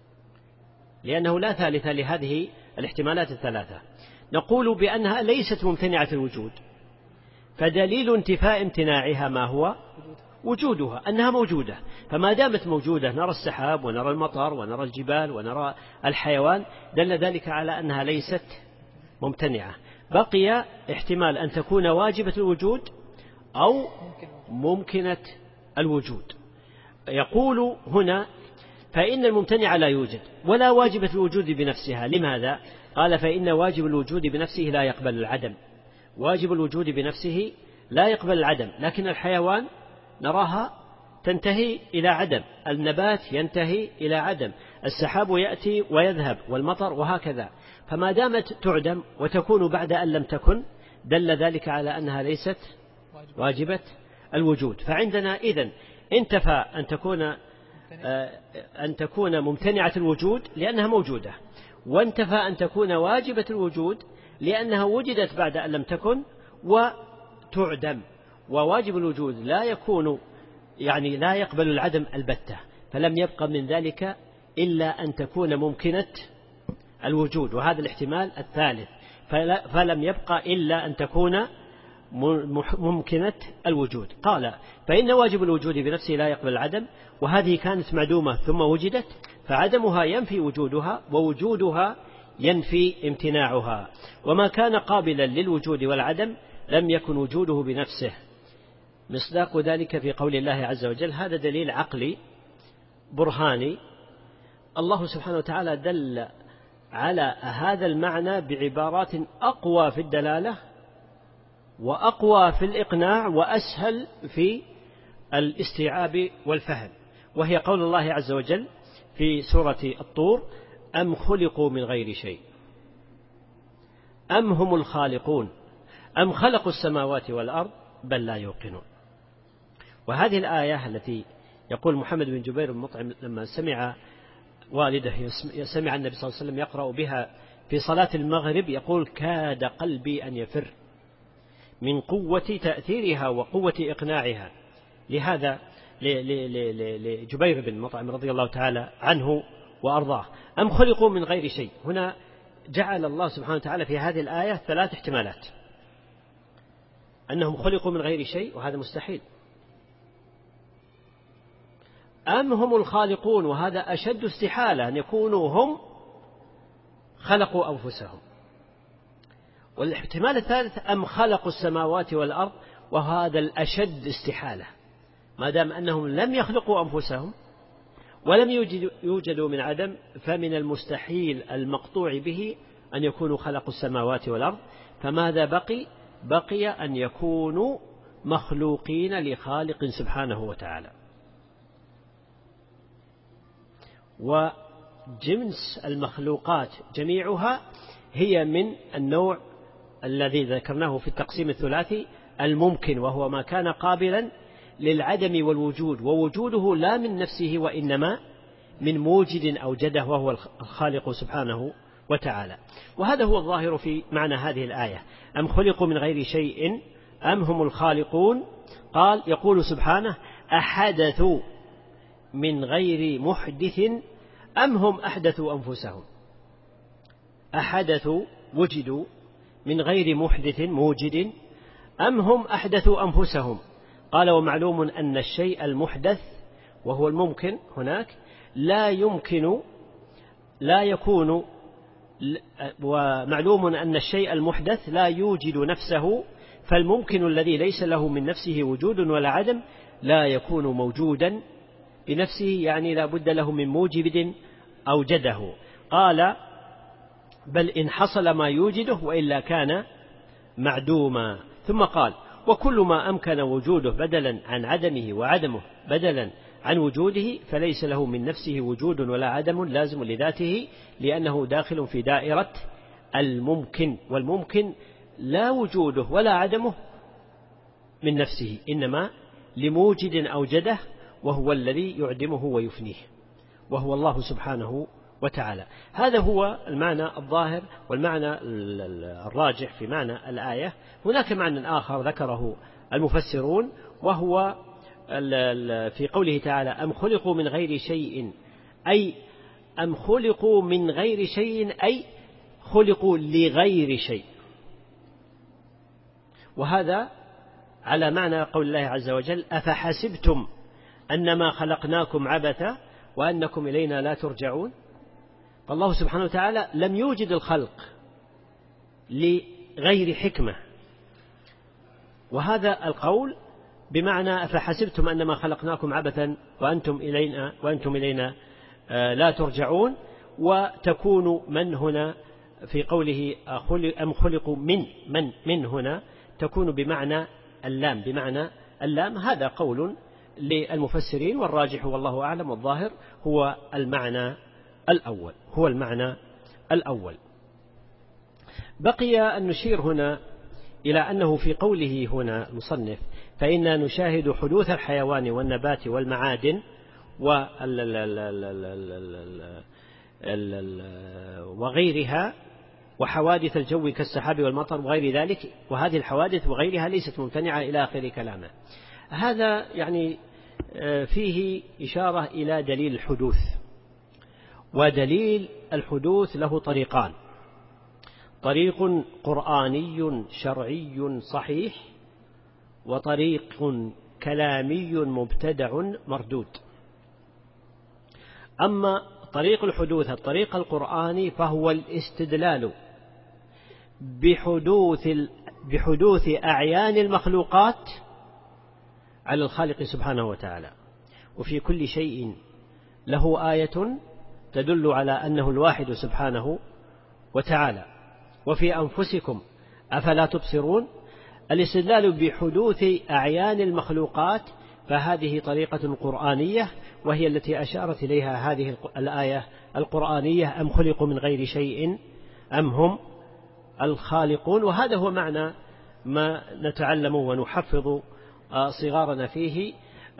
لأنه لا ثالث لهذه الاحتمالات الثلاثة. نقول بأنها ليست ممتنعة الوجود، فدليل انتفاء امتناعها ما هو وجودها، أنها موجودة. فما دامت موجودة نرى السحاب ونرى المطر ونرى الجبال ونرى الحيوان، دل ذلك على أنها ليست ممتنعة. بقي احتمال أن تكون واجبة الوجود أو ممكنة الوجود. يقول هنا فإن الممتنع لا يوجد ولا واجبة الوجود بنفسها. لماذا؟ قال فإن واجب الوجود بنفسه لا يقبل العدم. واجب الوجود بنفسه لا يقبل العدم، لكن الحيوان نراها تنتهي إلى عدم، النبات ينتهي إلى عدم، السحاب يأتي ويذهب والمطر وهكذا. فما دامت تعدم وتكون بعد أن لم تكن دل ذلك على أنها ليست واجبة الوجود. فعندنا إذن انتفى أن تكون أن تكون ممتنعة الوجود لأنها موجودة، وانتفى أن تكون واجبة الوجود لأنها وجدت بعد أن لم تكن وتعدم. وواجب الوجود لا يكون يعني لا يقبل العدم البتة، فلم يبقى من ذلك إلا أن تكون ممكنة الوجود، وهذا الاحتمال الثالث. فلم يبقى إلا أن تكون ممكنة الوجود. قال فإن واجب الوجود بنفسه لا يقبل العدم، وهذه كانت معدومة ثم وجدت، فعدمها ينفي وجودها ووجودها ينفي امتناعها. وما كان قابلا للوجود والعدم لم يكن وجوده بنفسه. مصداق ذلك في قول الله عز وجل، هذا دليل عقلي برهاني الله سبحانه وتعالى دل على هذا المعنى بعبارات أقوى في الدلالة وأقوى في الإقناع وأسهل في الاستيعاب والفهم، وهي قول الله عز وجل في سورة الطور: أم خلقوا من غير شيء أم هم الخالقون أم خلقوا السماوات والأرض بل لا يوقنون. وهذه الآية التي يقول محمد بن جبير بن مطعم لما سمع والده سمع النبي صلى الله عليه وسلم يقرأ بها في صلاة المغرب يقول: كاد قلبي أن يفر من قوة تأثيرها وقوة إقناعها. لهذا لجبير بن مطعم رضي الله تعالى عنه وأرضاه: أم خلقوا من غير شيء. هنا جعل الله سبحانه وتعالى في هذه الآية ثلاث احتمالات: أنهم خلقوا من غير شيء وهذا مستحيل، أم هم الخالقون وهذا أشد استحالة أن يكونوا هم خلقوا أنفسهم، والاحتمال الثالث أم خلقوا السماوات والأرض وهذا الأشد استحالة، ما دام أنهم لم يخلقوا أنفسهم ولم يوجدوا من عدم فمن المستحيل المقطوع به أن يكونوا خلقوا السماوات والأرض. فماذا بقي؟ بقي أن يكونوا مخلوقين لخالق سبحانه وتعالى. وجنس المخلوقات جميعها هي من النوع الذي ذكرناه في التقسيم الثلاثي الممكن، وهو ما كان قابلا للعدم والوجود، ووجوده لا من نفسه وإنما من موجد أوجده وهو الخالق سبحانه وتعالى. وهذا هو الظاهر في معنى هذه الآية: أم خلقوا من غير شيء أم هم الخالقون. قال يقول سبحانه: أحدثوا من غير محدث أم هم أحدثوا أنفسهم. أحدثوا وجدوا من غير محدث موجد أم هم أحدثوا أنفسهم. قال: ومعلوم أن الشيء المحدث وهو الممكن هناك لا يمكن لا يكون ومعلوم أن الشيء المحدث لا يوجد نفسه، فالممكن الذي ليس له من نفسه وجود ولا عدم لا يكون موجودا بنفسه، يعني لا بد له من موجب أوجده. قال: بل إن حصل ما يوجده وإلا كان معدوما. ثم قال: وكل ما أمكن وجوده بدلا عن عدمه وعدمه بدلا عن وجوده فليس له من نفسه وجود ولا عدم لازم لذاته، لأنه داخل في دائرة الممكن، والممكن لا وجوده ولا عدمه من نفسه، إنما لموجد أوجده وهو الذي يعدمه ويفنيه، وهو الله سبحانه وتعالى. هذا هو المعنى الظاهر والمعنى الراجح في معنى الآية. هناك معنى آخر ذكره المفسرون، وهو في قوله تعالى: أم خلقوا من غير شيء، أي أم خلقوا من غير شيء أي خلقوا لغير شيء. وهذا على معنى قول الله عز وجل: أفحسبتم أنما خلقناكم عبثا وأنكم إلينا لا ترجعون. فالله سبحانه وتعالى لم يوجد الخلق لغير حكمة، وهذا القول بمعنى أفحسبتم أنما خلقناكم عبثا وأنتم إلينا, وأنتم إلينا لا ترجعون. وتكون من هنا في قوله أم خلقوا من من من هنا تكون بمعنى اللام بمعنى اللام. هذا قول للمفسرين، والراجح والله أعلم والظاهر هو المعنى الأول هو المعنى الأول. بقي أن نشير هنا إلى أنه في قوله هنا المصنف: فإنا نشاهد حدوث الحيوان والنبات والمعادن وغيرها وحوادث الجو كالسحاب والمطر وغير ذلك، وهذه الحوادث وغيرها ليست ممتنعة إلى آخر كلامه. هذا يعني فيه إشارة إلى دليل الحدوث، ودليل الحدوث له طريقان: طريق قرآني شرعي صحيح، وطريق كلامي مبتدع مردود. أما طريق الحدوث الطريق القرآني فهو الاستدلال بحدوث بحدوث أعيان المخلوقات على الخالق سبحانه وتعالى. وفي كل شيء له آية تدل على أنه الواحد سبحانه وتعالى. وفي أنفسكم أفلا تبصرون. الاستدلال بحدوث أعيان المخلوقات فهذه طريقة قرآنية، وهي التي أشارت إليها هذه الآية القرآنية: أم خلقوا من غير شيء أم هم الخالقون. وهذا هو معنى ما نتعلم ونحفظ صغارنا فيه،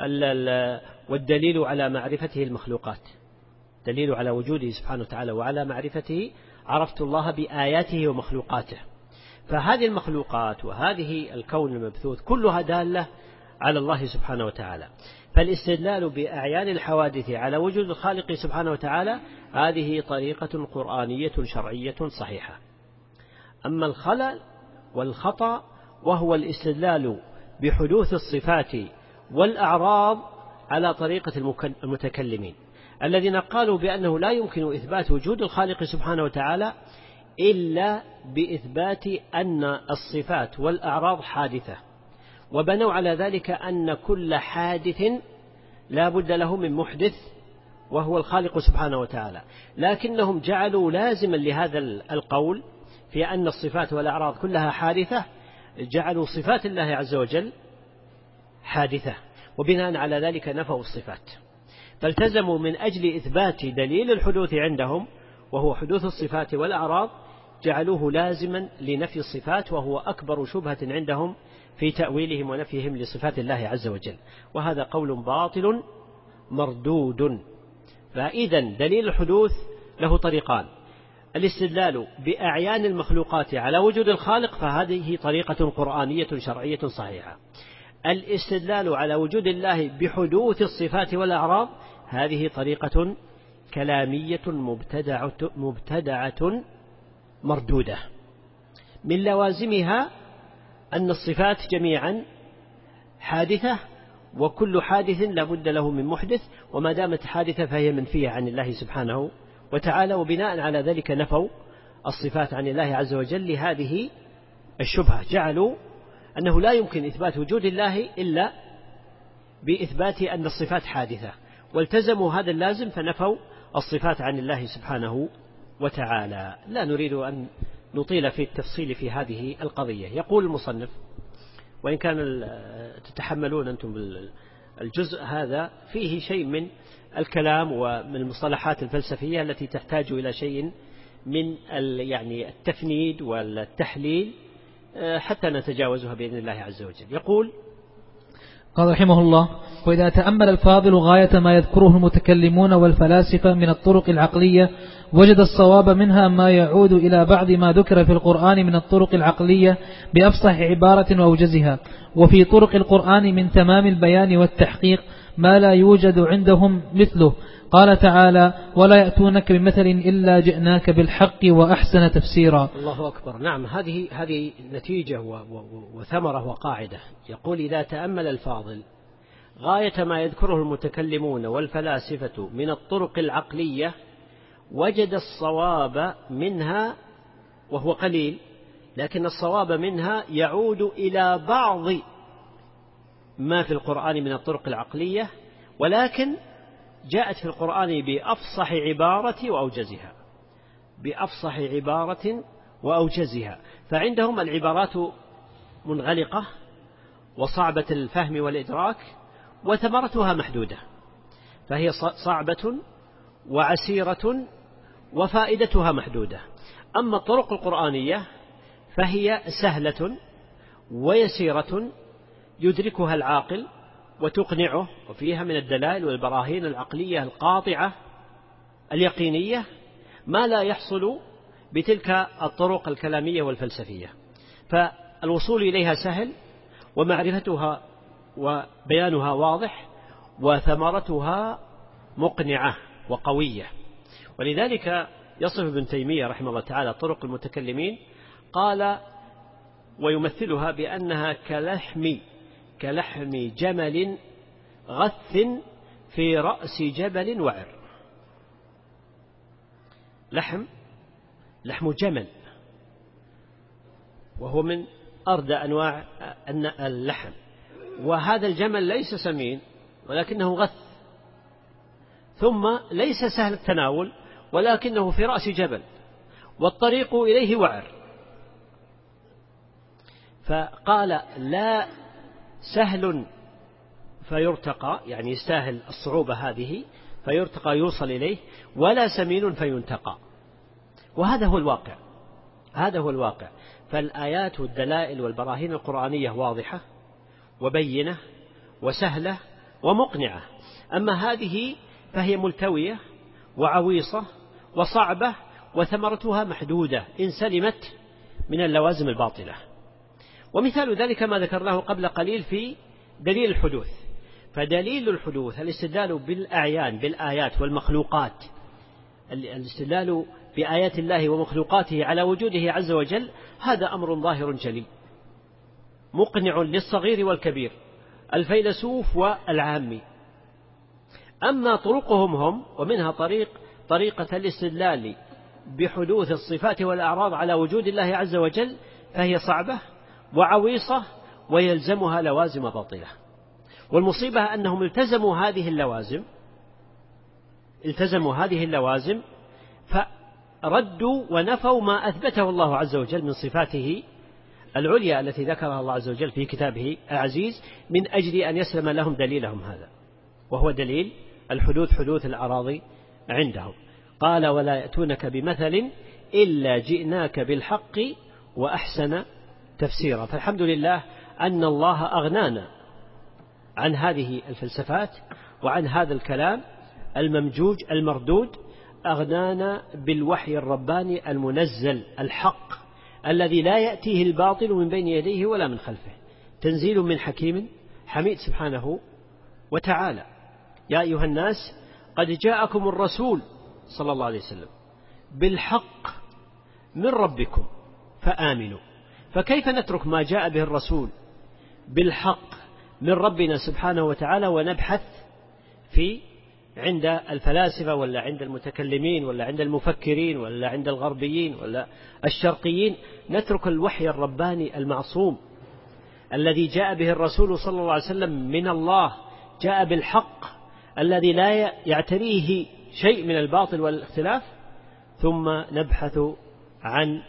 والدليل على معرفته المخلوقات، دليل على وجوده سبحانه وتعالى وعلى معرفته: عرفت الله بآياته ومخلوقاته. فهذه المخلوقات وهذه الكون المبثوث كلها دالة على الله سبحانه وتعالى. فالاستدلال بأعيان الحوادث على وجود الخالق سبحانه وتعالى هذه طريقة قرآنية شرعية صحيحة. أما الخلل والخطأ وهو الاستدلال بحدوث الصفات والأعراض على طريقة المتكلمين الذين قالوا بأنه لا يمكن إثبات وجود الخالق سبحانه وتعالى إلا بإثبات أن الصفات والأعراض حادثة، وبنوا على ذلك أن كل حادث لا بد له من محدث وهو الخالق سبحانه وتعالى. لكنهم جعلوا لازما لهذا القول في أن الصفات والأعراض كلها حادثة، جعلوا صفات الله عز وجل حادثة، وبناء على ذلك نفوا الصفات. فالتزموا من أجل إثبات دليل الحدوث عندهم وهو حدوث الصفات والأعراض، جعلوه لازما لنفي الصفات، وهو أكبر شبهة عندهم في تأويلهم ونفيهم لصفات الله عز وجل، وهذا قول باطل مردود. فإذا دليل الحدوث له طريقان: الاستدلال بأعيان المخلوقات على وجود الخالق فهذه طريقة قرآنية شرعية صحيحة. الاستدلال على وجود الله بحدوث الصفات والأعراض هذه طريقة كلامية مبتدعة, مبتدعة مردودة. من لوازمها أن الصفات جميعا حادثة، وكل حادث لا بد له من محدث، وما دامت حادثة فهي منفية عن الله سبحانه وتعالى، وبناء على ذلك نفوا الصفات عن الله عز وجل لهذه الشبهة. جعلوا أنه لا يمكن إثبات وجود الله إلا بإثبات أن الصفات حادثة، والتزموا هذا اللازم فنفوا الصفات عن الله سبحانه وتعالى. لا نريد أن نطيل في التفصيل في هذه القضية. يقول المصنف: وإن كان تتحملون أنتم الجزء هذا فيه شيء من الكلام ومن المصطلحات الفلسفية التي تحتاج إلى شيء من يعني التفنيد والتحليل حتى نتجاوزها بإذن الله عز وجل. يقول: قال رحمه الله: وإذا تأمل الفاضل غاية ما يذكره المتكلمون والفلاسفة من الطرق العقلية وجد الصواب منها ما يعود إلى بعض ما ذكر في القرآن من الطرق العقلية بأفصح عبارة وأوجزها، وفي طرق القرآن من تمام البيان والتحقيق ما لا يوجد عندهم مثله. قال تعالى: ولا يأتونك بمثل إلا جئناك بالحق وأحسن تفسيرا. الله أكبر. نعم، هذه هذه نتيجة وثمرة وقاعدة. يقول: إذا تأمل الفاضل غاية ما يذكره المتكلمون والفلاسفة من الطرق العقلية وجد الصواب منها، وهو قليل، لكن الصواب منها يعود إلى بعض ما في القرآن من الطرق العقلية، ولكن جاءت في القرآن بأفصح عبارة وأوجزها بأفصح عبارة وأوجزها فعندهم العبارات منغلقة وصعبة الفهم والإدراك، وثمرتها محدودة، فهي صعبة وعسيرة وفائدتها محدودة. أما الطرق القرآنية فهي سهلة ويسيرة يدركها العاقل وتقنعه، وفيها من الدلائل والبراهين العقلية القاطعة اليقينية ما لا يحصل بتلك الطرق الكلامية والفلسفية. فالوصول إليها سهل، ومعرفتها وبيانها واضح، وثمرتها مقنعة وقوية. ولذلك يصف ابن تيمية رحمه الله تعالى طرق المتكلمين، قال ويمثلها بأنها كلحم كلحم جمل غث في رأس جبل وعر. لحم لحم جمل، وهو من أردى أنواع اللحم، وهذا الجمل ليس سمين ولكنه غث، ثم ليس سهل التناول ولكنه في رأس جبل والطريق إليه وعر، فقال لا سهل فيرتقى، يعني يستاهل الصعوبة هذه فيرتقى يوصل إليه، ولا سمين فينتقى. وهذا هو الواقع، هذا هو الواقع. فالآيات والدلائل والبراهين القرآنية واضحة وبينة وسهلة ومقنعة، أما هذه فهي ملتوية وعويصة وصعبة وثمرتها محدودة إن سلمت من اللوازم الباطلة. ومثال ذلك ما ذكرناه قبل قليل في دليل الحدوث. فدليل الحدوث الاستدلال بالأعيان بالآيات والمخلوقات، الاستدلال بآيات الله ومخلوقاته على وجوده عز وجل، هذا أمر ظاهر جلي مقنع للصغير والكبير، الفيلسوف والعامي. أما طرقهم هم، ومنها طريق طريقة الاستدلال بحدوث الصفات والأعراض على وجود الله عز وجل، فهي صعبة وعويصة ويلزمها لوازم باطلة. والمصيبة أنهم التزموا هذه اللوازم التزموا هذه اللوازم فردوا ونفوا ما أثبته الله عز وجل من صفاته العليا التي ذكرها الله عز وجل في كتابه العزيز، من أجل أن يسلم لهم دليلهم هذا، وهو دليل الحدوث، حدوث الأراضي عندهم. قال ولا يأتونك بمثل إلا جئناك بالحق وأحسن تفسيرا. فالحمد لله أن الله أغنانا عن هذه الفلسفات وعن هذا الكلام الممجوج المردود، أغنانا بالوحي الرباني المنزل الحق الذي لا يأتيه الباطل من بين يديه ولا من خلفه، تنزيل من حكيم حميد سبحانه وتعالى. يا أيها الناس قد جاءكم الرسول صلى الله عليه وسلم بالحق من ربكم فآمنوا. فكيف نترك ما جاء به الرسول بالحق من ربنا سبحانه وتعالى ونبحث في عند الفلاسفة ولا عند المتكلمين ولا عند المفكرين ولا عند الغربيين ولا الشرقيين؟ نترك الوحي الرباني المعصوم الذي جاء به الرسول صلى الله عليه وسلم من الله، جاء بالحق الذي لا يعتريه شيء من الباطل والاختلاف، ثم نبحث عن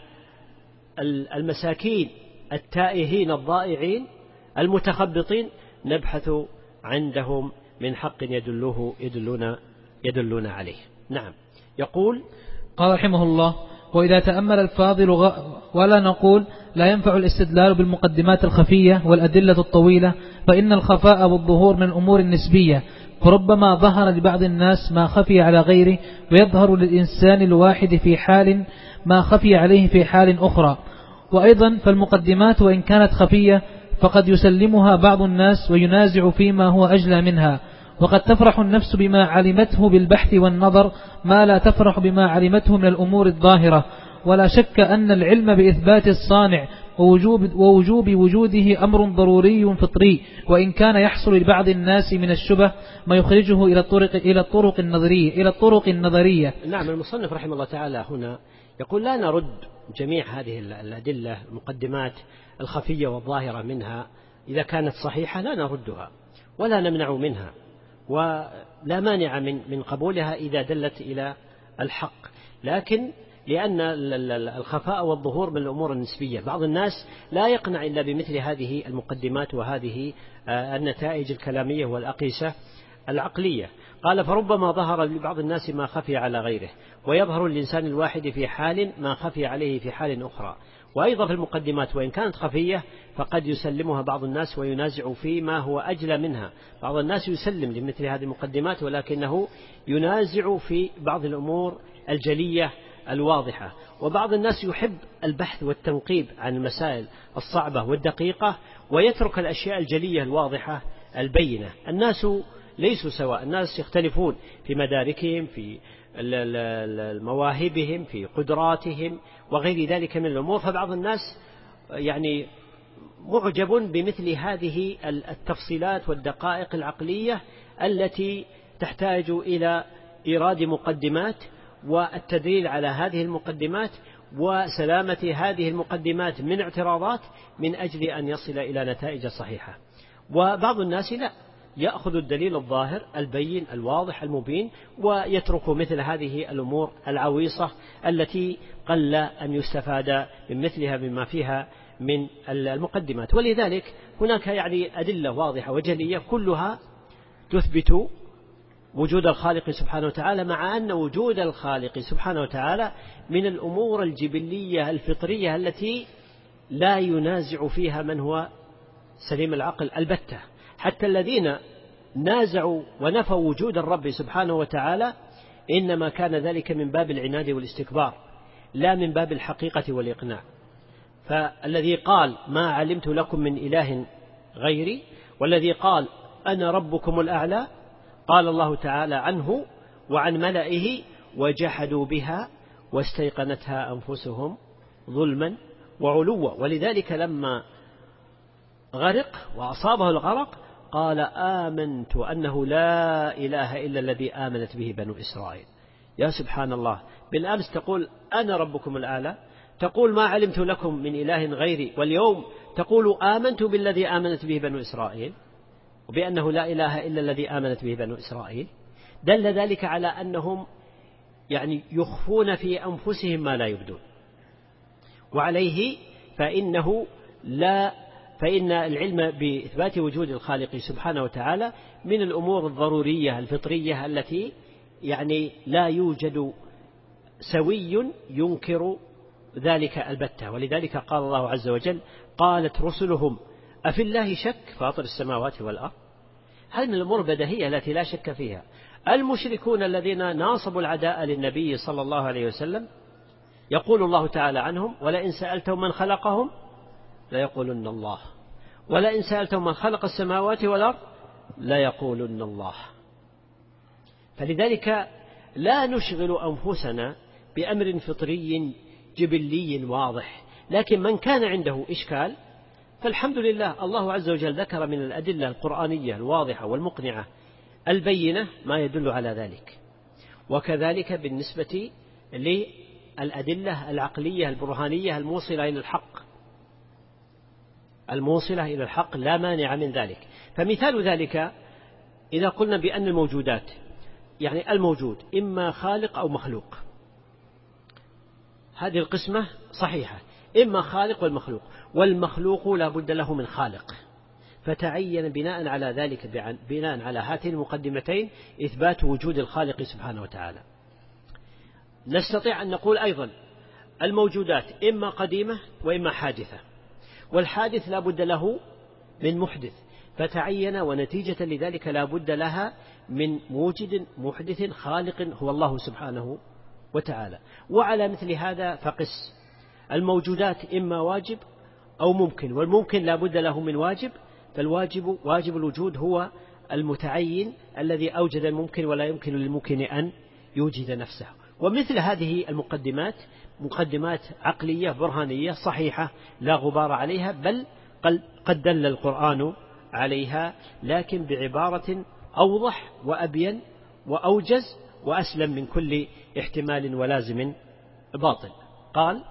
المساكين التائهين الضائعين المتخبطين، نبحث عندهم من حق يدلوه يدلون يدلون عليه. نعم. يقول قال رحمه الله: وإذا تأمل الفاضل غ... ولا نقول لا ينفع الاستدلال بالمقدمات الخفية والأدلة الطويلة، فإن الخفاء والظهور من الأمور النسبية، فربما ظهر لبعض الناس ما خفي على غيره، ويظهر للإنسان الواحد في حال ما خفي عليه في حال أخرى. وأيضا فالمقدمات وإن كانت خفية فقد يسلمها بعض الناس وينازع فيما هو أجلى منها، وقد تفرح النفس بما علمته بالبحث والنظر ما لا تفرح بما علمته من الأمور الظاهرة. ولا شك أن العلم بإثبات الصانع ووجوب, ووجوب وجوده أمر ضروري فطري، وإن كان يحصل لبعض الناس من الشبه ما يخرجه إلى الطرق إلى الطرق النظرية إلى الطرق النظرية. نعم. المصنف رحمه الله تعالى هنا يقول لا نرد جميع هذه الأدلة المقدمات الخفية والظاهرة منها، إذا كانت صحيحة لا نردها ولا نمنع منها، ولا مانع من من قبولها إذا دلت إلى الحق، لكن لأن الخفاء والظهور من الأمور النسبية، بعض الناس لا يقنع إلا بمثل هذه المقدمات وهذه النتائج الكلامية والأقيسة العقلية. قال فربما ظهر لبعض الناس ما خفي على غيره، ويظهر الإنسان الواحد في حال ما خفي عليه في حال أخرى. وأيضا في المقدمات وإن كانت خفية فقد يسلمها بعض الناس وينازع فيما هو أجلى منها. بعض الناس يسلم لمثل هذه المقدمات ولكنه ينازع في بعض الأمور الجلية الواضحة. وبعض الناس يحب البحث والتنقيب عن المسائل الصعبة والدقيقة ويترك الأشياء الجلية الواضحة البينة. الناس ليسوا سواء، الناس يختلفون في مداركهم، في مواهبهم، في قدراتهم وغير ذلك من الأمور. فبعض الناس يعني معجب بمثل هذه التفصيلات والدقائق العقلية التي تحتاج إلى إيراد مقدمات والتدليل على هذه المقدمات وسلامة هذه المقدمات من اعتراضات من أجل أن يصل إلى نتائج صحيحة. وبعض الناس لا، يأخذ الدليل الظاهر البين الواضح المبين، ويترك مثل هذه الأمور العويصة التي قل أن يستفاد من مثلها مما فيها من المقدمات. ولذلك هناك يعني أدلة واضحة وجلية كلها تثبت وجود الخالق سبحانه وتعالى، مع أن وجود الخالق سبحانه وتعالى من الأمور الجبلية الفطرية التي لا ينازع فيها من هو سليم العقل البتة. حتى الذين نازعوا ونفوا وجود الرب سبحانه وتعالى إنما كان ذلك من باب العناد والاستكبار لا من باب الحقيقة والإقناع. فالذي قال ما علمت لكم من إله غيري، والذي قال أنا ربكم الأعلى، قال الله تعالى عنه وعن ملئه وجحدوا بها واستيقنتها أنفسهم ظلما وعلوا. ولذلك لما غرق وأصابه الغرق قال آمنت أنه لا إله إلا الذي آمنت به بنو إسرائيل. يا سبحان الله، بالأمس تقول أنا ربكم الأعلى، تقول ما علمت لكم من إله غيري، واليوم تقول آمنت بالذي آمنت به بنو إسرائيل، وبأنه لا إله إلا الذي آمنت به بنو إسرائيل. دل ذلك على أنهم يعني يخفون في أنفسهم ما لا يبدون. وعليه فإنه لا فإن العلم بإثبات وجود الخالق سبحانه وتعالى من الأمور الضرورية الفطرية التي يعني لا يوجد سوي ينكر ذلك البتة. ولذلك قال الله عز وجل قالت رسلهم أفي الله شك فاطر السماوات والأرض. هذه من الأمور البديهية التي لا شك فيها. المشركون الذين ناصبوا العداء للنبي صلى الله عليه وسلم يقول الله تعالى عنهم ولئن سألتهم من خلقهم ليقولن الله، ولئن سألتهم من خلق السماوات والأرض ليقولن الله. فلذلك لا نشغل أنفسنا بأمر فطري جبلي واضح، لكن من كان عنده إشكال فالحمد لله الله عز وجل ذكر من الأدلة القرآنية الواضحة والمقنعة البينة ما يدل على ذلك. وكذلك بالنسبة للأدلة العقلية البرهانية الموصلة إلى الحق الموصلة إلى الحق لا مانع من ذلك. فمثال ذلك إذا قلنا بأن الموجودات يعني الموجود إما خالق أو مخلوق، هذه القسمة صحيحة، إما خالق والمخلوق، والمخلوق لا بد له من خالق. فتعين بناء على ذلك بناء على هاتين المقدمتين إثبات وجود الخالق سبحانه وتعالى. نستطيع أن نقول أيضا الموجودات إما قديمة وإما حادثة، والحادث لا بد له من محدث، فتعين ونتيجة لذلك لا بد لها من موجد محدث خالق هو الله سبحانه وتعالى. وعلى مثل هذا فقس الموجودات إما واجب أو ممكن، والممكن لا بد له من واجب، فالواجب واجب الوجود هو المتعين الذي أوجد الممكن ولا يمكن للممكن أن يوجد نفسه. ومثل هذه المقدمات مقدمات عقلية برهانية صحيحة لا غبار عليها، بل قد دل القرآن عليها، لكن بعبارة أوضح وأبين وأوجز وأسلم من كل احتمال ولازم باطل. قال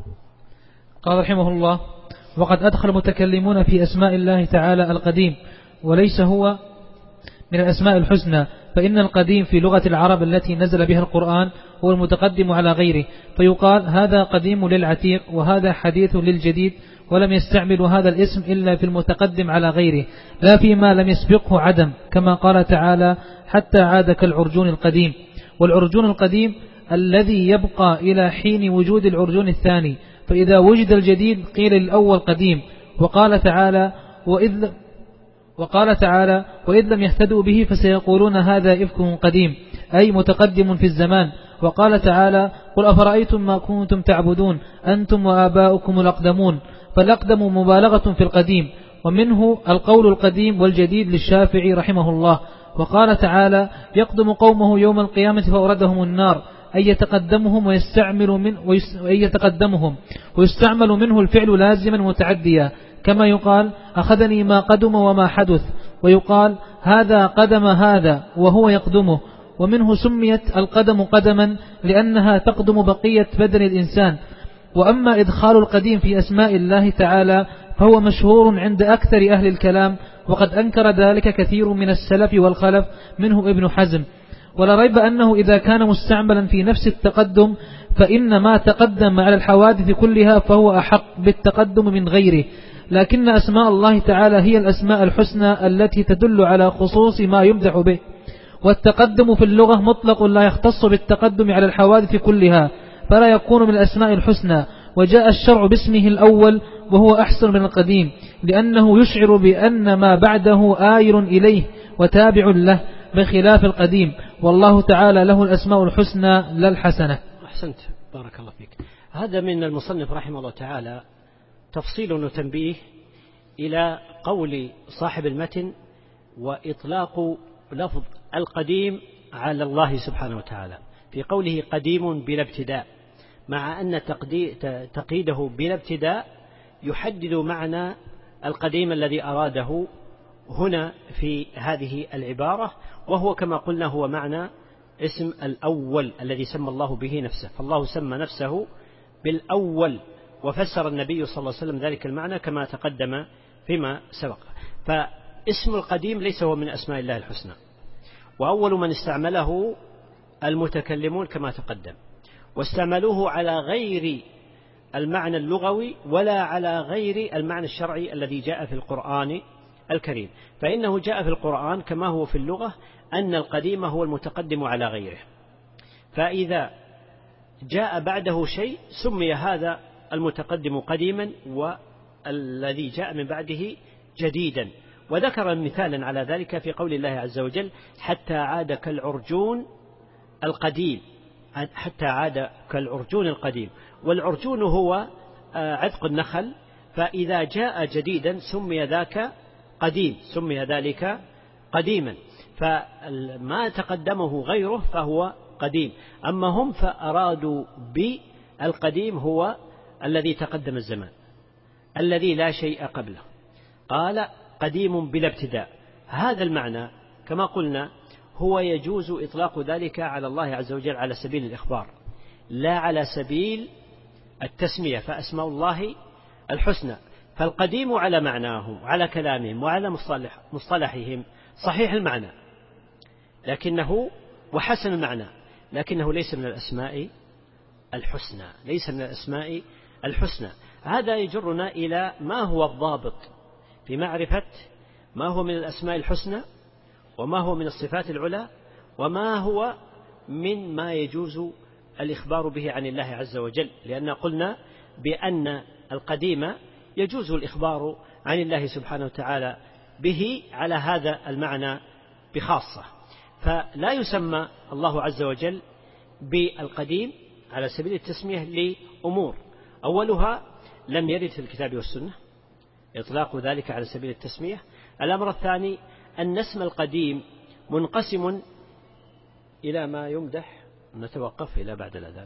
قال رحمه الله وقد أدخل المتكلمون في أسماء الله تعالى القديم، وليس هو من الأسماء الحسنى، فإن القديم في لغة العرب التي نزل بها القرآن هو المتقدم على غيره، فيقال هذا قديم للعتيق وهذا حديث للجديد، ولم يستعمل هذا الاسم إلا في المتقدم على غيره لا فيما لم يسبقه عدم، كما قال تعالى حتى عاد كالعرجون القديم. والعرجون القديم الذي يبقى إلى حين وجود العرجون الثاني، فإذا وجد الجديد قيل للأول قديم. وقال تعالى وإذ وقال تعالى وإذ لم يهتدوا به فسيقولون هذا إفك قديم، أي متقدم في الزمان. وقال تعالى قل أفرأيتم ما كنتم تعبدون أنتم وآباؤكم الأقدمون، فالأقدم مبالغة في القديم، ومنه القول القديم والجديد للشافعي رحمه الله. وقال تعالى يقدم قومه يوم القيامة فأوردهم النار، أي يتقدمهم ويستعمل من أي يتقدمهم ويستعمل منه الفعل لازما متعديا، كما يقال أخذني ما قدم وما حدث، ويقال هذا قدم هذا وهو يقدمه. ومنه سميت القدم قدما لأنها تقدم بقية بدن الإنسان. وأما إدخال القديم في أسماء الله تعالى فهو مشهور عند أكثر أهل الكلام، وقد أنكر ذلك كثير من السلف والخلف منهم ابن حزم. ولا ريب أنه إذا كان مستعملا في نفس التقدم فإن ما تقدم على الحوادث كلها فهو أحق بالتقدم من غيره، لكن أسماء الله تعالى هي الأسماء الحسنى التي تدل على خصوص ما يمدح به، والتقدم في اللغة مطلق لا يختص بالتقدم على الحوادث كلها، فلا يكون من الأسماء الحسنى. وجاء الشرع باسمه الأول وهو أحسن من القديم، لأنه يشعر بأن ما بعده آير إليه وتابع له بخلاف القديم، والله تعالى له الأسماء الحسنى لا الحسنة. أحسنت، بارك الله فيك. هذا من المصنف رحمه الله تعالى تفصيل وتنبيه إلى قول صاحب المتن وإطلاق لفظ القديم على الله سبحانه وتعالى في قوله قديم بلا ابتداء، مع أن تقييده بلا ابتداء يحدد معنى القديم الذي أراده هنا في هذه العبارة، وهو كما قلنا هو معنى اسم الأول الذي سمى الله به نفسه، فالله سمى نفسه بالأول، وفسر النبي صلى الله عليه وسلم ذلك المعنى كما تقدم فيما سبق. فاسم القديم ليس هو من أسماء الله الحسنى، وأول من استعمله المتكلمون كما تقدم، واستعملوه على غير المعنى اللغوي ولا على غير المعنى الشرعي الذي جاء في القرآن الكريم، فإنه جاء في القرآن كما هو في اللغة أن القديم هو المتقدم على غيره، فإذا جاء بعده شيء سمي هذا المتقدم قديما والذي جاء من بعده جديدا. وذكر مثالا على ذلك في قول الله عز وجل حتى عاد كالعرجون القديم، حتى عاد كالعرجون القديم، والعرجون هو عتق النخل، فإذا جاء جديدا سمي ذاك قديم، سمي ذلك قديما، فما تقدمه غيره فهو قديم. أما هم فأرادوا بالقديم هو الذي تقدم الزمان الذي لا شيء قبله، قال قديم بلا ابتداء. هذا المعنى كما قلنا هو يجوز إطلاق ذلك على الله عز وجل على سبيل الإخبار لا على سبيل التسمية، فأسماء الله الحسنى، فالقديم على معناهم وعلى كلامهم وعلى مصطلح مصطلحهم صحيح المعنى لكنه وحسن المعنى، لكنه ليس من الأسماء الحسنى، ليس من الأسماء الحسنى. هذا يجرنا إلى ما هو الضابط في معرفة ما هو من الأسماء الحسنى وما هو من الصفات العلى وما هو من ما يجوز الإخبار به عن الله عز وجل، لأن قلنا بأن القديم يجوز الإخبار عن الله سبحانه وتعالى به على هذا المعنى بخاصة، فلا يسمى الله عز وجل بالقديم على سبيل التسمية لأمور، أولها لم يرد في الكتاب والسنة إطلاق ذلك على سبيل التسمية. الأمر الثاني أن اسم القديم منقسم إلى ما يمدح. نتوقف إلى بعد الأذان.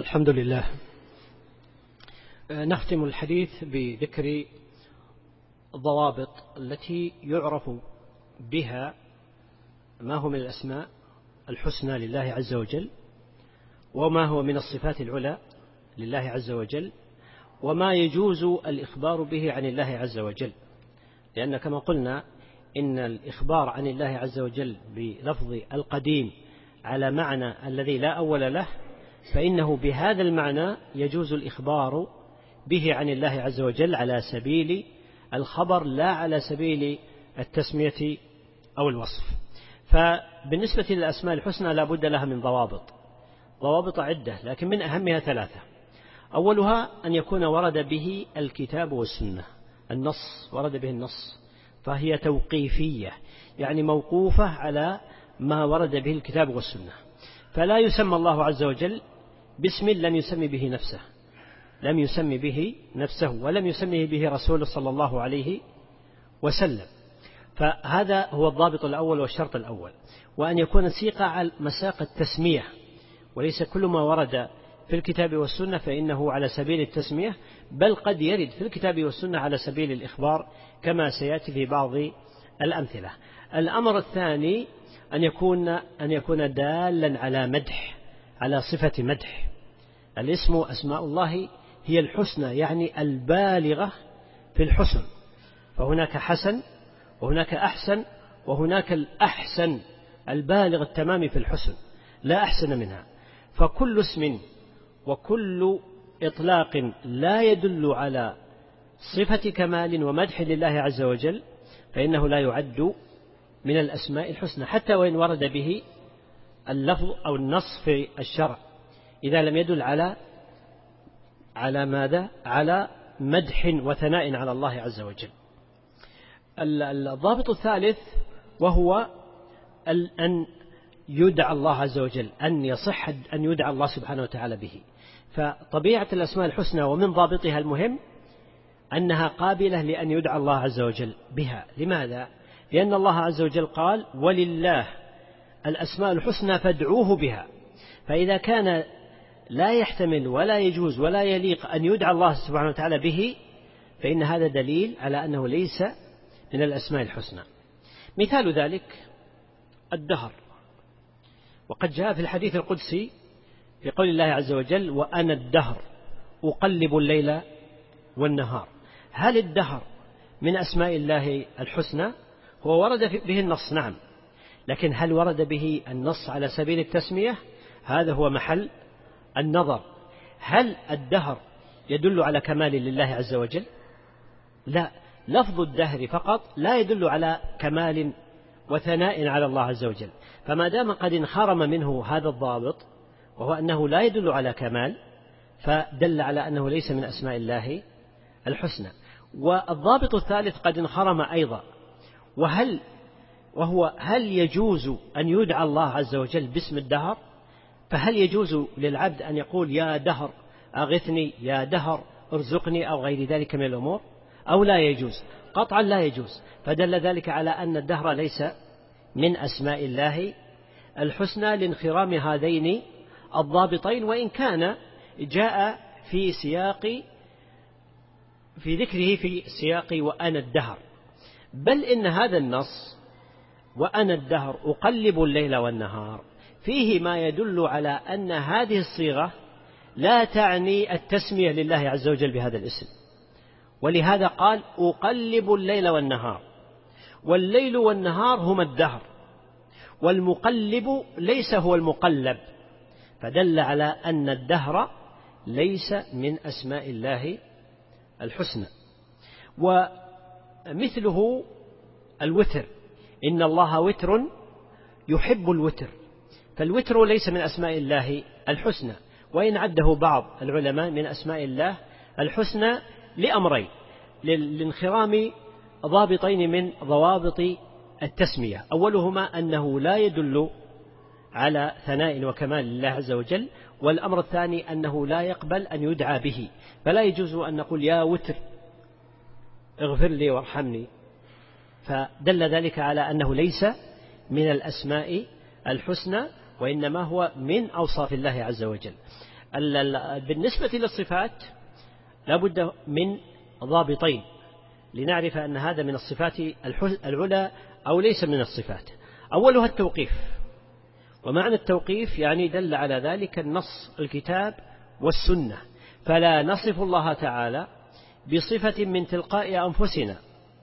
الحمد لله. نختم الحديث بذكر الضوابط التي يعرف بها ما هو من الأسماء الحسنى لله عز وجل، وما هو من الصفات العلى لله عز وجل، وما يجوز الإخبار به عن الله عز وجل. لأن كما قلنا إن الإخبار عن الله عز وجل بلفظ القديم على معنى الذي لا أول له، فإنه بهذا المعنى يجوز الإخبار به عن الله عز وجل على سبيل الخبر لا على سبيل التسمية أو الوصف. فبالنسبة للأسماء الحسنى لا بد لها من ضوابط ضوابط عدة، لكن من أهمها ثلاثة. أولها أن يكون ورد به الكتاب والسنة، النص ورد به النص، فهي توقيفية يعني موقوفة على ما ورد به الكتاب والسنة. فلا يسمى الله عز وجل باسم لم يسمي به نفسه لم يسمي به نفسه ولم يسميه به رسوله صلى الله عليه وسلم. فهذا هو الضابط الأول والشرط الأول، وأن يكون سيق على مساق التسمية، وليس كل ما ورد في الكتاب والسنة فإنه على سبيل التسمية، بل قد يرد في الكتاب والسنة على سبيل الإخبار كما سيأتي في بعض الأمثلة. الأمر الثاني أن يكون أن يكون دالا على مدح، على صفة مدح. الاسم أسماء الله هي الحسنى يعني البالغة في الحسن، فهناك حسن وهناك أحسن وهناك الأحسن البالغ التمام في الحسن لا أحسن منها. فكل اسم وكل إطلاق لا يدل على صفة كمال ومدح لله عز وجل فإنه لا يعد من الأسماء الحسنى، حتى وإن ورد به اللفظ أو النص في الشرع، إذا لم يدل على على ماذا؟ على مدح وثناء على الله عز وجل. الضابط الثالث وهو أن يدعى الله عز وجل، أن يصح أن يدعى الله سبحانه وتعالى به. فطبيعة الأسماء الحسنى ومن ضابطها المهم أنها قابلة لأن يدعى الله عز وجل بها. لماذا؟ لأن الله عز وجل قال ولله الأسماء الحسنى فادعوه بها. فإذا كان لا يحتمل ولا يجوز ولا يليق أن يدعى الله سبحانه وتعالى به، فإن هذا دليل على أنه ليس من الأسماء الحسنى. مثال ذلك الدهر، وقد جاء في الحديث القدسي في قول الله عز وجل وأنا الدهر أقلب الليل والنهار. هل الدهر من أسماء الله الحسنى؟ هو ورد به النص نعم، لكن هل ورد به النص على سبيل التسمية؟ هذا هو محل النظر. هل الدهر يدل على كمال لله عز وجل؟ لا، لفظ الدهر فقط لا يدل على كمال وثناء على الله عز وجل. فما دام قد انخرم منه هذا الضابط وهو أنه لا يدل على كمال، فدل على أنه ليس من أسماء الله الحسنى. والضابط الثالث قد انخرم أيضا، وهل وهو هل يجوز أن يدعى الله عز وجل باسم الدهر؟ فهل يجوز للعبد أن يقول يا دهر أغثني، يا دهر ارزقني، أو غير ذلك من الأمور، أو لا يجوز؟ قطعا لا يجوز. فدل ذلك على أن الدهر ليس من أسماء الله الحسنى لانخرام هذين الضابطين، وإن كان جاء في سياق في ذكره في سياق وأنا الدهر. بل إن هذا النص وأنا الدهر أقلب الليل والنهار فيه ما يدل على أن هذه الصيغة لا تعني التسمية لله عز وجل بهذا الاسم، ولهذا قال أقلب الليل والنهار، والليل والنهار هما الدهر، والمقلب ليس هو المقلب، فدل على أن الدهر ليس من أسماء الله الحسنى. ومثله الوتر، إن الله وتر يحب الوتر، فالوتر ليس من أسماء الله الحسنى، وإن عده بعض العلماء من أسماء الله الحسنى لأمرين: لانخرام ضابطين من ضوابط التسمية، أولهما أنه لا يدل على ثناء وكمال لله عز وجل، والأمر الثاني أنه لا يقبل أن يدعى به، فلا يجوز أن نقول يا وتر اغفر لي وارحمني، فدل ذلك على أنه ليس من الأسماء الحسنى، وإنما هو من أوصاف الله عز وجل. بالنسبة للصفات لا بد من ضابطين لنعرف أن هذا من الصفات العلى أو ليس من الصفات. أولها التوقيف، ومعنى التوقيف يعني دل على ذلك النص الكتاب والسنة، فلا نصف الله تعالى بصفة من تلقاء أنفسنا،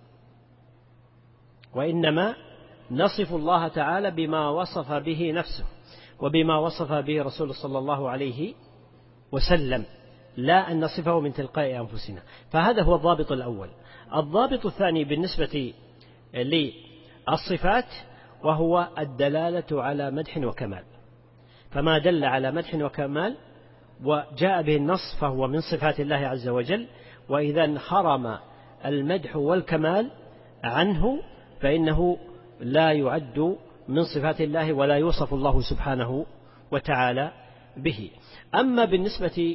وإنما نصف الله تعالى بما وصف به نفسه وبما وصف به رسول صلى الله عليه وسلم، لا أن نصفه من تلقاء أنفسنا. فهذا هو الضابط الأول. الضابط الثاني بالنسبة للصفات وهو الدلالة على مدح وكمال، فما دل على مدح وكمال وجاء به النص فهو من صفات الله عز وجل، وإذا انحرم المدح والكمال عنه فإنه لا يعد من صفات الله ولا يوصف الله سبحانه وتعالى به. أما بالنسبة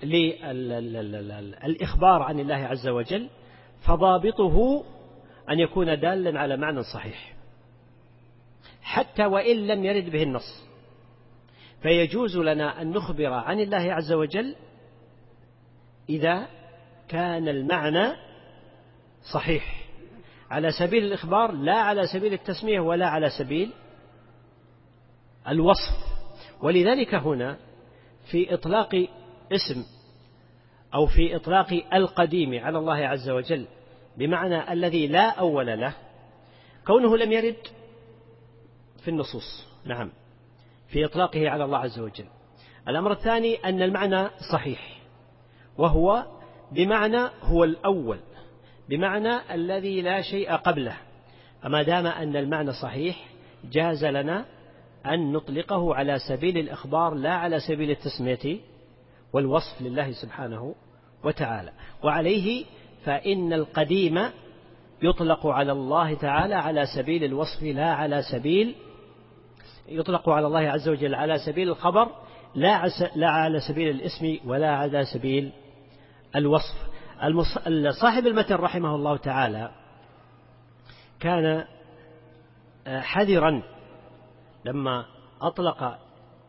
للإخبار عن الله عز وجل فضابطه أن يكون دالا على معنى صحيح حتى وإن لم يرد به النص، فيجوز لنا أن نخبر عن الله عز وجل إذا كان المعنى صحيح على سبيل الإخبار لا على سبيل التسمية ولا على سبيل الوصف. ولذلك هنا في إطلاق اسم أو في إطلاق القديم على الله عز وجل بمعنى الذي لا أول له، كونه لم يرد في النصوص، نعم، في إطلاقه على الله عز وجل. الأمر الثاني أن المعنى صحيح، وهو بمعنى هو الأول، بمعنى الذي لا شيء قبله، فما دام أن المعنى صحيح جاز لنا أن نطلقه على سبيل الإخبار لا على سبيل التسمية والوصف لله سبحانه وتعالى. وعليه فإن القديم يطلق على الله تعالى على سبيل الوصف لا على سبيل يطلق على الله عز وجل على سبيل الخبر لا على سبيل الاسم ولا على سبيل الوصف. صاحب المتن رحمه الله تعالى كان حذرا لما أطلق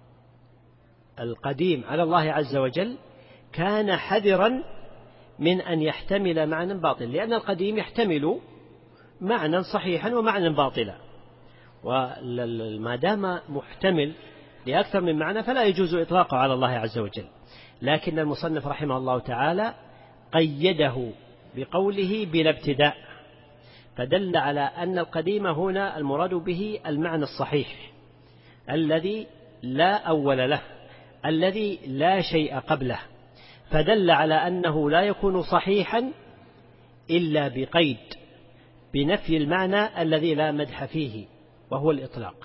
القديم على الله عز وجل، كان حذرا من أن يحتمل معنى باطل، لأن القديم يحتمل معنى صحيحا ومعنى باطلا، وما دام محتمل لأكثر من معنى فلا يجوز إطلاقه على الله عز وجل. لكن المصنف رحمه الله تعالى قيده بقوله بلا ابتداء، فدل على أن القديم هنا المراد به المعنى الصحيح الذي لا أول له، الذي لا شيء قبله، فدل على أنه لا يكون صحيحا إلا بقيد بنفي المعنى الذي لا مدح فيه وهو الإطلاق.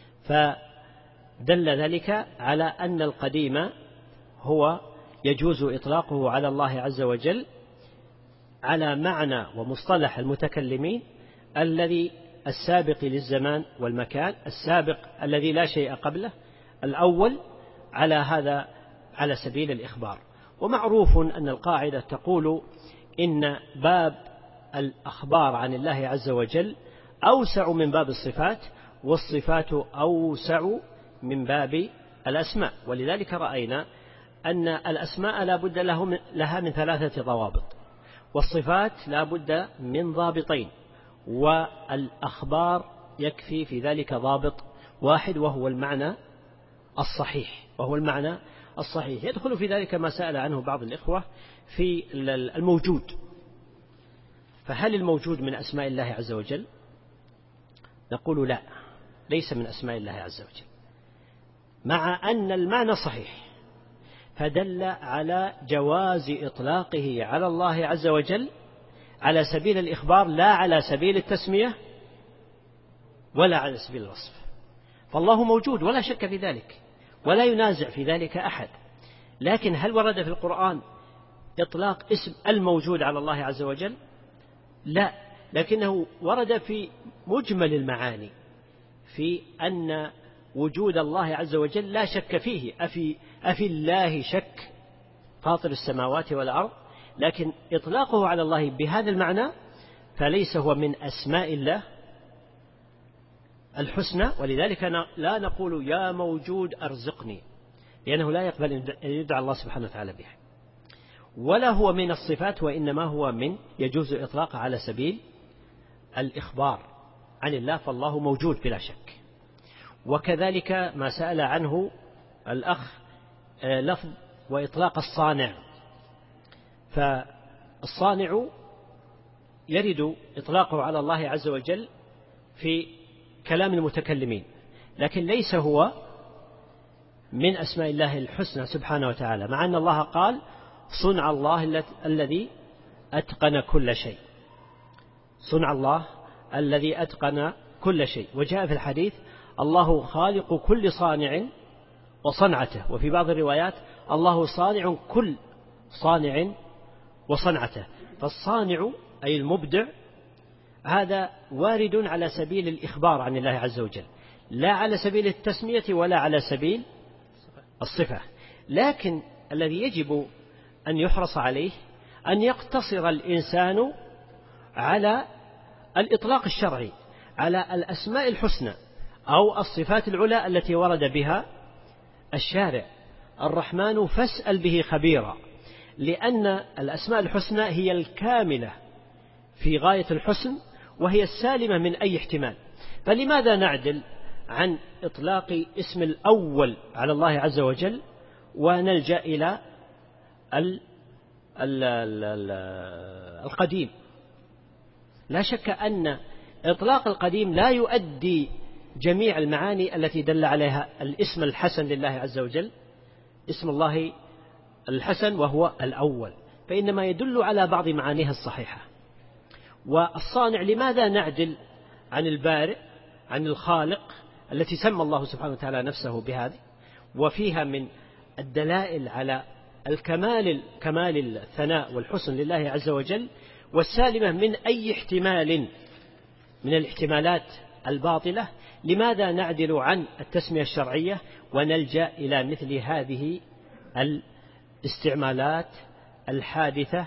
فدل ذلك على أن القديم هو يجوز إطلاقه على الله عز وجل على معنى ومصطلح المتكلمين الذي السابق للزمان والمكان، السابق الذي لا شيء قبله، الأول، على هذا على سبيل الإخبار. ومعروف أن القاعدة تقول إن باب الأخبار عن الله عز وجل أوسع من باب الصفات، والصفات أوسع من باب الأسماء. ولذلك رأينا أن الأسماء لا بد لها من ثلاثة ضوابط، والصفات لا بد من ضابطين، والأخبار يكفي في ذلك ضابط واحد وهو المعنى الصحيح وهو المعنى الصحيح. يدخل في ذلك ما سأل عنه بعض الإخوة في الموجود، فهل الموجود من أسماء الله عز وجل؟ نقول لا، ليس من أسماء الله عز وجل، مع أن المعنى صحيح، فدل على جواز إطلاقه على الله عز وجل على سبيل الإخبار لا على سبيل التسمية ولا على سبيل الوصف. فالله موجود ولا شك في ذلك ولا ينازع في ذلك أحد، لكن هل ورد في القرآن إطلاق اسم الموجود على الله عز وجل؟ لا، لكنه ورد في مجمل المعاني في أن وجود الله عز وجل لا شك فيه، أفي, أفي الله شك فاطر السماوات والأرض، لكن إطلاقه على الله بهذا المعنى فليس هو من أسماء الله الحسنى. ولذلك لا نقول يا موجود أرزقني، لأنه لا يقبل أن يدعى الله سبحانه وتعالى بها، ولا هو من الصفات، وإنما هو من يجوز إطلاقه على سبيل الإخبار عن الله، فالله موجود بلا شك. وكذلك ما سأل عنه الأخ لفظ وإطلاق الصانع، فالصانع يرد إطلاقه على الله عز وجل في كلام المتكلمين، لكن ليس هو من أسماء الله الحسنى سبحانه وتعالى، مع أن الله قال صنع الله الذي أتقن كل شيء، صنع الله الذي أتقن كل شيء. وجاء في الحديث الله خالق كل صانع وصنعته، وفي بعض الروايات الله صانع كل صانع وصنعته. فالصانع أي المبدع هذا وارد على سبيل الإخبار عن الله عز وجل، لا على سبيل التسمية ولا على سبيل الصفة. لكن الذي يجب أن يحرص عليه أن يقتصر الإنسان على الإطلاق الشرعي على الأسماء الحسنى أو الصفات العلى التي ورد بها الشارع. الرحمن فاسأل به خبيرا، لأن الأسماء الحسنى هي الكاملة في غاية الحسن، وهي السالمة من أي احتمال. فلماذا نعدل عن إطلاق اسم الأول على الله عز وجل ونلجأ إلى ال ال ال القديم؟ لا شك أن إطلاق القديم لا يؤدي جميع المعاني التي دل عليها الاسم الحسن لله عز وجل، اسم الله الحسن وهو الأول، فإنما يدل على بعض معانيها الصحيحة. والصانع لماذا نعدل عن البارئ عن الخالق التي سمى الله سبحانه وتعالى نفسه بهذه، وفيها من الدلائل على الكمال كمال الثناء والحسن لله عز وجل، والسالمة من أي احتمال من الاحتمالات الباطلة. لماذا نعدل عن التسمية الشرعية ونلجأ إلى مثل هذه الاستعمالات الحادثة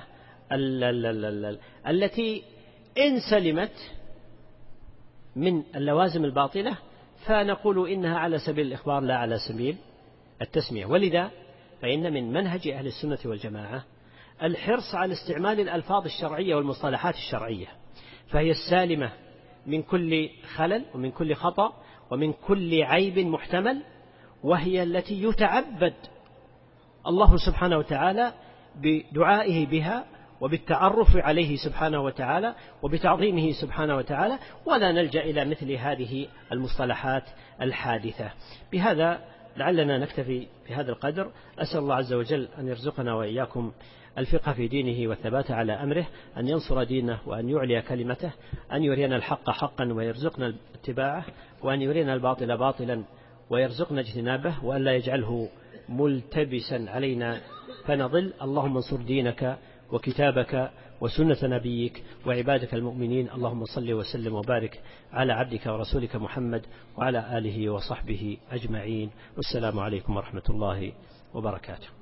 التي إن سلمت من اللوازم الباطلة فنقول إنها على سبيل الإخبار لا على سبيل التسمية؟ ولذا فإن من منهج أهل السنة والجماعة الحرص على استعمال الألفاظ الشرعية والمصطلحات الشرعية، فهي السالمة من كل خلل ومن كل خطأ ومن كل عيب محتمل، وهي التي يتعبد الله سبحانه وتعالى بدعائه بها وبالتعرف عليه سبحانه وتعالى وبتعظيمه سبحانه وتعالى، ولا نلجأ إلى مثل هذه المصطلحات الحادثة. بهذا لعلنا نكتفي بهذا القدر. أسأل الله عز وجل أن يرزقنا وإياكم الفقه في دينه والثبات على أمره، أن ينصر دينه وأن يعلي كلمته، أن يرينا الحق حقا ويرزقنا اتباعه، وأن يرينا الباطل باطلا ويرزقنا اجتنابه، وأن لا يجعله ملتبسا علينا فنضل. اللهم انصر دينك وكتابك وسنة نبيك وعبادك المؤمنين. اللهم صل وسلم وبارك على عبدك ورسولك محمد وعلى آله وصحبه أجمعين. والسلام عليكم ورحمة الله وبركاته.